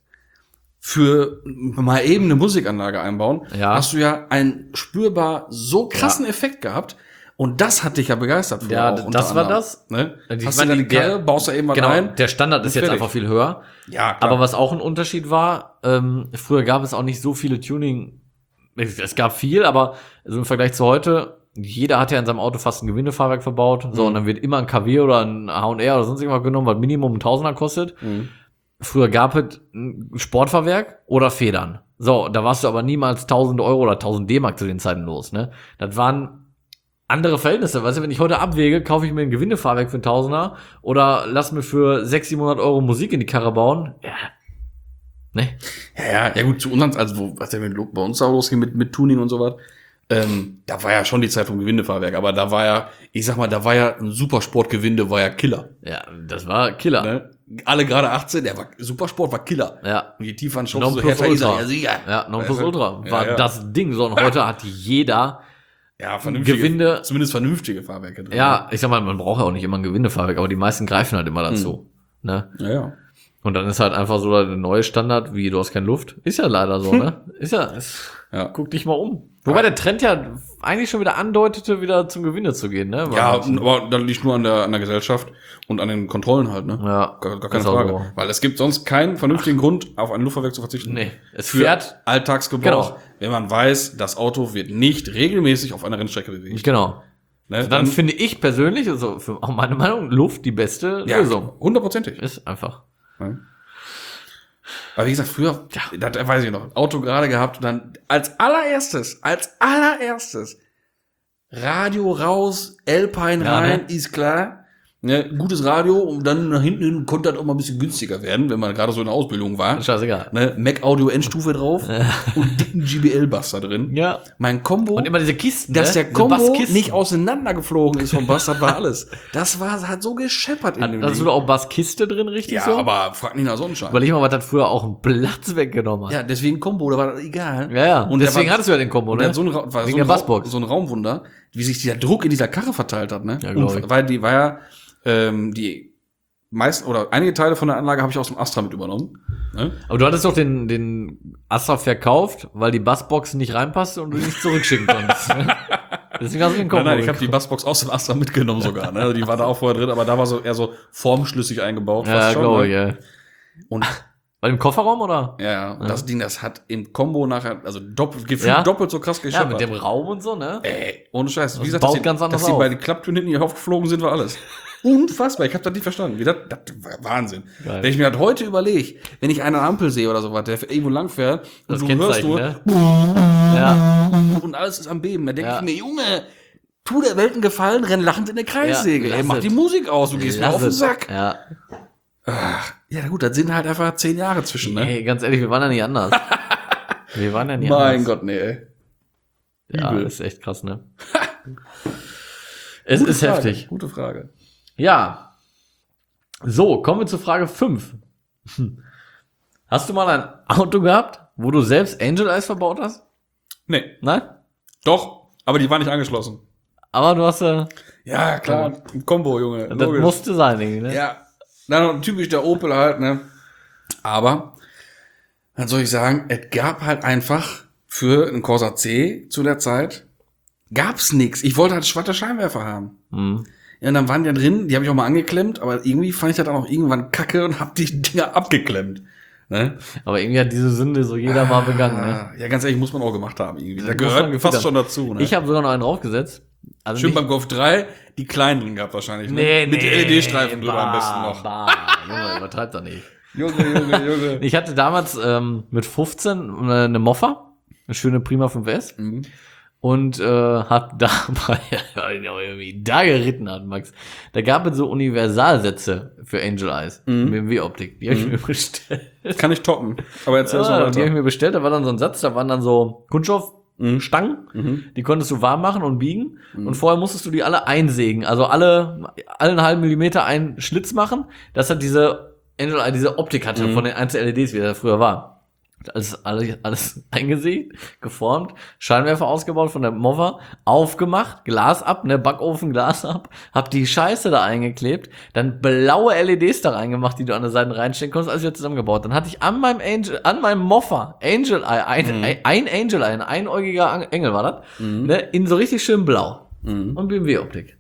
für mal eben eine Musikanlage einbauen, hast du ja einen spürbar so krassen Effekt gehabt. Und das hat dich ja begeistert. Ja, das war das. Ne? Hast du die Kerl, baust da eben was rein. Der Standard ist jetzt einfach viel höher. Ja, klar. Aber was auch ein Unterschied war, früher gab es auch nicht so viele Tuning. Es gab viel, aber also im Vergleich zu heute, jeder hat ja in seinem Auto fast ein Gewindefahrwerk verbaut. So, und dann wird immer ein KW oder ein H&R oder sonst irgendwas genommen, was Minimum ein Tausender kostet. Früher gab es ein Sportfahrwerk oder Federn. So, da warst du aber niemals 1.000 Euro oder 1.000 D-Mark zu den Zeiten los, ne? Das waren andere Verhältnisse, weißt du, wenn ich heute abwäge, kaufe ich mir ein Gewindefahrwerk für einen Tausender oder lass mir für 600-700 Euro Musik in die Karre bauen. Ja. Ne? Ja, gut, zu uns, also was ja bei uns auch losging mit Tuning und so was, da war ja schon die Zeit vom Gewindefahrwerk, aber da war ja, ich sag mal, ein Supersportgewinde, war ja Killer. Ja, das war Killer. Ne? Alle gerade 18, Supersport war Killer. Ja. Und je tiefer an Schopf, so härter ist er. Ja, Non-Plus Ultra war das Ding, so, und heute hat jeder vernünftige, zumindest vernünftige Fahrwerke drin. Ja, ich sag mal, man braucht ja auch nicht immer ein Gewindefahrwerk, aber die meisten greifen halt immer dazu. Ne? Ja. Und dann ist halt einfach so der neue Standard, wie du hast keine Luft. Ist ja leider so, ne? Guck dich mal um. Wobei der Trend ja eigentlich schon wieder andeutete, wieder zum Gewinne zu gehen, ne? Aber das liegt nur an der Gesellschaft und an den Kontrollen halt, ne? Ja. Gar keine Frage. So. Weil es gibt sonst keinen vernünftigen Grund, auf ein Luftfahrwerk zu verzichten. Nee. Es für fährt Alltagsgebrauch, wenn man weiß, das Auto wird nicht regelmäßig auf einer Rennstrecke bewegt. Genau. Ne? Dann finde ich persönlich, also für auch meine Meinung, Luft die beste Lösung. 100%. Ist einfach. Ja. Aber wie gesagt, früher, das weiß ich noch, Auto gerade gehabt und dann als allererstes, Radio raus, Alpine rein, ist klar. Ne, gutes Radio und dann nach hinten hin konnte das auch mal ein bisschen günstiger werden, wenn man gerade so in der Ausbildung war. Scheißegal. Ne, Mac Audio Endstufe drauf und dicken GBL-Bass da drin. Ja. Mein Combo. Und immer diese Kisten, dass der Combo nicht auseinandergeflogen ist vom Bass, das war alles. Das hat so gescheppert in dem Hast du da auch Basskiste drin, richtig so? Ja, aber frag nicht nach Sonnenschein. Überleg mal, was das früher auch einen Platz weggenommen hat. Ja, deswegen Combo, da war das egal. Ja. Und deswegen hattest du ja den Combo, ne? Wegen der Bassbox. So ein Raumwunder, wie sich dieser Druck in dieser Karre verteilt hat, ne? Ja, weil die war ja die meisten oder einige Teile von der Anlage habe ich aus dem Astra mit übernommen. Ne? Aber du hattest doch den Astra verkauft, weil die Bassbox nicht reinpasste und du nicht zurückschicken konntest. Deswegen hast du den Combo. Nein, ich habe die Bassbox aus dem Astra mitgenommen sogar. Ne? Die war da auch vorher drin, aber da war so eher so formschlüssig eingebaut. Ja, glaube ich, ja. Und bei dem Kofferraum, oder? Ja, und das Ding, das hat im Combo nachher, also doppelt so krass gescheppert. Ja, mit dem Raum und so, ne? Ohne Scheiß. Wie gesagt, baut ganz anders dass die bei den Klapptüren hinten hier aufgeflogen sind, war alles. Unfassbar, ich habe das nicht verstanden. Das war Wahnsinn. Geil. Wenn ich mir das heute überlege, wenn ich eine Ampel sehe oder sowas, der irgendwo lang fährt und du hörst nur, ne? und alles ist am Beben, dann denke ich mir, Junge, tu der Welt einen Gefallen, renn lachend in der Kreissäge. Ey, mach die Musik aus, du gehst mir auf den Sack. Ja. Ach, ja gut, das sind halt einfach 10 Jahre zwischen, ne? Ey, ganz ehrlich, wir waren ja nicht anders. Mein Gott, nee, ey. Ja, das ist echt krass, ne? Es ist heftig. Gute Frage. Ja. So, kommen wir zu Frage 5. Hast du mal ein Auto gehabt, wo du selbst Angel Eyes verbaut hast? Nee. Nein? Doch, aber die war nicht angeschlossen. Aber du hast ja, klar, ein Combo, Junge. Das musste sein, irgendwie, ne? Ja. Dann typisch der Opel halt, ne? Aber, dann soll ich sagen, es gab halt einfach für einen Corsa C zu der Zeit, gab's nix. Ich wollte halt schwarze Scheinwerfer haben. Ja, und dann waren die da drin, die habe ich auch mal angeklemmt, aber irgendwie fand ich das auch irgendwann kacke und hab die Dinger abgeklemmt. Ne? Aber irgendwie hat diese Sünde so jeder mal begangen, ne? Ja, ganz ehrlich, muss man auch gemacht haben irgendwie. Da gehört fast schon dazu, ne? Ich habe sogar noch einen draufgesetzt. Also schön beim Golf 3, die kleinen drin gehabt wahrscheinlich, ne? Nee, mit LED-Streifen drüber am besten noch. Junge, übertreibt doch nicht. Junge. Ich hatte damals mit 15 eine Moffa, eine schöne Prima 5S. Mhm. Und hat dabei, wie da geritten hat, Max. Da gab es so Universalsätze für Angel Eyes. BMW-Optik. Die habe ich mir bestellt. Kann ich toppen. Aber erzähl es mal Die habe ich weiter. mir bestellt, da war dann so ein Satz, da waren dann so Kunststoffstangen, die konntest du warm machen und biegen. Und vorher musstest du die alle einsägen. Also alle einen halben Millimeter einen Schlitz machen, dass halt diese Angel Eye diese Optik hatte von den Einzel-LEDs, wie das früher war. Alles eingesägt, geformt, Scheinwerfer ausgebaut von der Moffa, aufgemacht, Glas ab, Backofen, Glas ab, hab die Scheiße da eingeklebt, dann blaue LEDs da reingemacht, die du an der Seite reinstecken konntest, alles wieder zusammengebaut. Dann hatte ich an meinem Moffa, Angel Eye, ein Angel Eye, ein einäugiger Engel war das, in so richtig schön blau. Und BMW-Optik.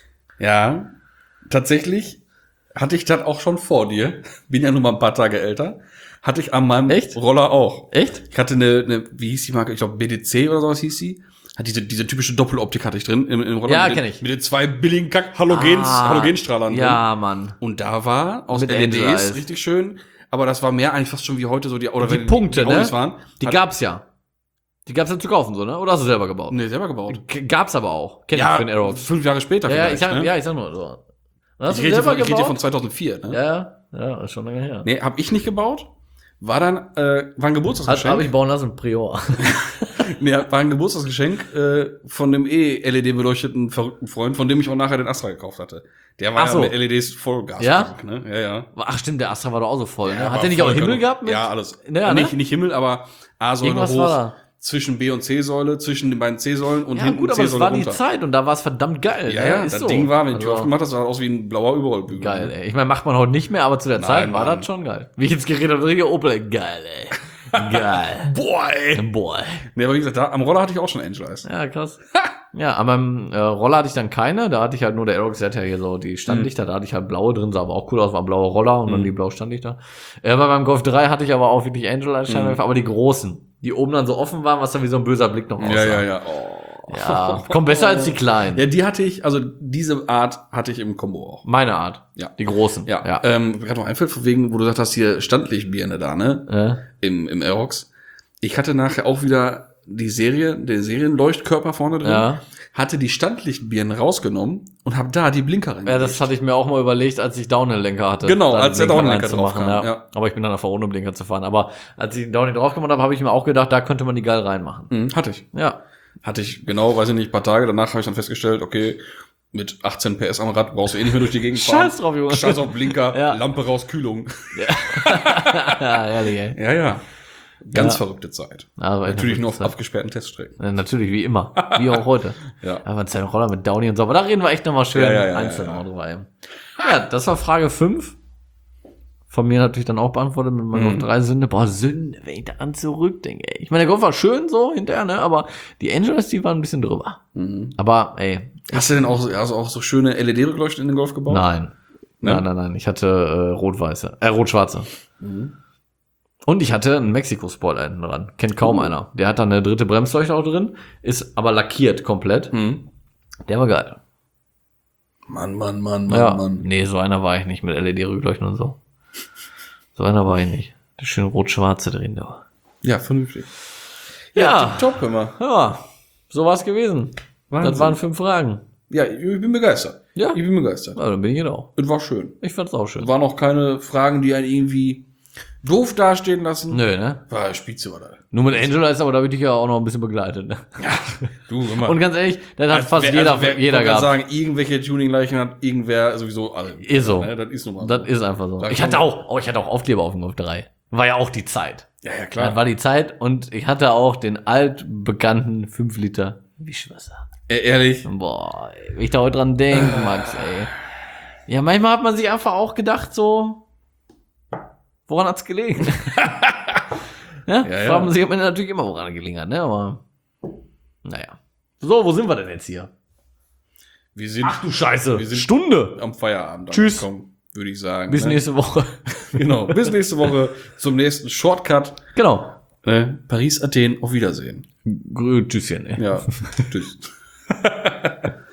Ja, tatsächlich hatte ich das auch schon vor dir. Bin ja nur mal ein paar Tage älter. Hatte ich an meinem Roller auch. Echt? Ich hatte eine, wie hieß die Marke? Ich glaube BDC oder sowas hieß sie. Hat diese typische Doppeloptik hatte ich drin im Roller. Ja, kenn ich. Mit den 2 billigen Halogenstrahlern drin. Ja, Mann. Und da war aus Mit LEDs Angel Eyes. richtig schön. Aber das war mehr eigentlich fast schon wie heute so die, oder Die wenn Punkte, die Autos ne? waren. Die gab's ja. Die gab's ja zu kaufen, so, ne? Oder hast du selber gebaut? Nee, selber gebaut. Gab's aber auch. Kenn ich Ja, für den Aerox. 5 Jahre später Ja, vielleicht, ich sag nur so. Hast Ich du rede selber hier gebaut? von 2004, ne? Ja, ist schon lange her. Nee, hab ich nicht gebaut. War dann, war ein Geburtstagsgeschenk. Hab ich bauen lassen, Prior. Nee, war ein Geburtstagsgeschenk von dem LED-beleuchteten verrückten Freund, von dem ich auch nachher den Astra gekauft hatte. Der war Ach so. ja mit LEDs Vollgas. Ja? Ne? Ja. Ach stimmt, der Astra war doch auch so voll. Ja, Ne? war Hat der nicht auch voll Himmel geil. gehabt? Mit? Ja, alles. Ja, ne? Nicht Himmel, aber A-Säule Irgendwas war da. hoch, zwischen B- und C-Säule, zwischen den beiden C-Säulen und Ja hinten gut, aber es C-Säule war runter. die Zeit und da war es verdammt geil. Ja, ist das so. Ding war, wenn die Tür Also, aufgemacht hast, sah das aus wie ein blauer Überrollbügel. geil, ey. Ich meine, macht man heute nicht mehr, aber zu der Zeit war Mann. das schon geil. Wie ich jetzt geredet habe, richtig Opel, ey. Geil, ey. Geil. Boah, ey. Boah. Nee, aber wie gesagt, da am Roller hatte ich auch schon Angel Eyes. Ja, krass. Ja, an meinem Roller hatte ich dann keine. Da hatte ich halt nur der Aerox, der hat ja hier so die Standlichter. Da hatte ich halt blaue drin, sah aber auch cool aus, war ein blauer Roller und dann die blaue Standlichter. Bei meinem Golf 3 hatte ich aber auch wirklich Angel Eyes Scheinwerfer, aber die großen, die oben dann so offen waren, was dann wie so ein böser Blick noch aussah. Ja. Oh. Ja, kommt besser als die kleinen. Ja, die hatte ich, also diese Art hatte ich im Kombo auch. Meine Art. Ja. Die großen. Ja. Gerade noch einfällt, von wegen, wo du gesagt hast, hier Standlichtbirne da, ne? Im Aerox. Ich hatte nachher auch wieder den Serienleuchtkörper vorne drin. Ja. Hatte die Standlichtbirnen rausgenommen und habe da die Blinker Ja, reingelegt. das hatte ich mir auch mal überlegt, als ich Downhill-Lenker hatte. Genau, da als der Blinker Downhill-Lenker reinzumachen, drauf kam, ja. Aber ich bin dann einfach ohne Blinker zu fahren. Aber als ich den Downhill drauf gemacht habe, habe ich mir auch gedacht, da könnte man die geil reinmachen. Hatte ich. Ja. Hatte ich, genau, weiß ich nicht, ein paar Tage. Danach habe ich dann festgestellt, okay, mit 18 PS am Rad brauchst du eh nicht mehr durch die Gegend fahren. Scheiß drauf, Junge. Scheiß auf Blinker, Ja. Lampe raus, Kühlung. Ja, ehrlich, ey. Ja. Ganz Ja. verrückte Zeit. Aber Natürlich nur auf abgesperrten Teststrecken. Natürlich, wie immer. Wie auch heute. Ja. Aber ein Roller mit Downy und so. Aber da reden wir echt nochmal schön Ja, einzeln auch drüber. Ey. Ja, das war Frage 5. Von mir natürlich dann auch beantwortet mit meinen Golf 3 Sünde. Boah, Sünde, wenn ich da an zurückdenke, ey. Ich meine, der Golf war schön so hinterher, ne? Aber die Angels, die waren ein bisschen drüber. Aber, ey. Hast du denn auch, auch so schöne LED-Rückleuchten in den Golf gebaut? Nein. Ne? Nein. Ich hatte rot-schwarze. Und ich hatte einen Mexiko-Spoiler hinten dran. Kennt kaum einer. Der hat dann eine dritte Bremsleuchte auch drin, ist aber lackiert komplett. Der war geil. Mann. Nee, so einer war ich nicht mit LED-Rückleuchten und so. So einer war ich nicht. Der schöne rot-schwarze drin da. Ja, vernünftig. Ja. Top, immer. Ja, so war's gewesen. Wahnsinn. Das waren 5 Fragen. Ja, ich bin begeistert. Ja. Ich bin begeistert. Ja, dann bin ich jetzt auch. Es war schön. Ich fand's auch schön. Es waren auch keine Fragen, die einen irgendwie doof dastehen lassen. Nö, ne? War Spitze, war da. Nur mit Angela ist aber da wirklich ja auch noch ein bisschen begleitet, ne? Du, immer. Und ganz ehrlich, das hat fast jeder gehabt. sagen, irgendwelche Tuning-Leichen hat irgendwer sowieso alle. Ist so. Ne? Das ist nun mal Das so. ist einfach so. Sag Ich schon. hatte auch Aufkleber auf dem Golf 3. War ja auch die Zeit. Ja, Das klar. war die Zeit und ich hatte auch den altbekannten 5 Liter Wischwasser. Ehrlich. Boah, ey, wenn ich da heute dran denke, Max, ey. Ja, manchmal hat man sich einfach auch gedacht, so, woran hat's gelegen? Ja, fragt man sich am Ende natürlich immer, woran es gelegen hat, ne, aber, naja. So, wo sind wir denn jetzt hier? Wir sind Du Scheiße, wir sind Stunde. am Feierabend. Tschüss. angekommen, würde ich sagen. Bis ne? nächste Woche. Genau. Bis nächste Woche zum nächsten Shortcut. Genau. Paris, Athen, auf Wiedersehen. Tschüsschen, ey. Ja. Tschüss.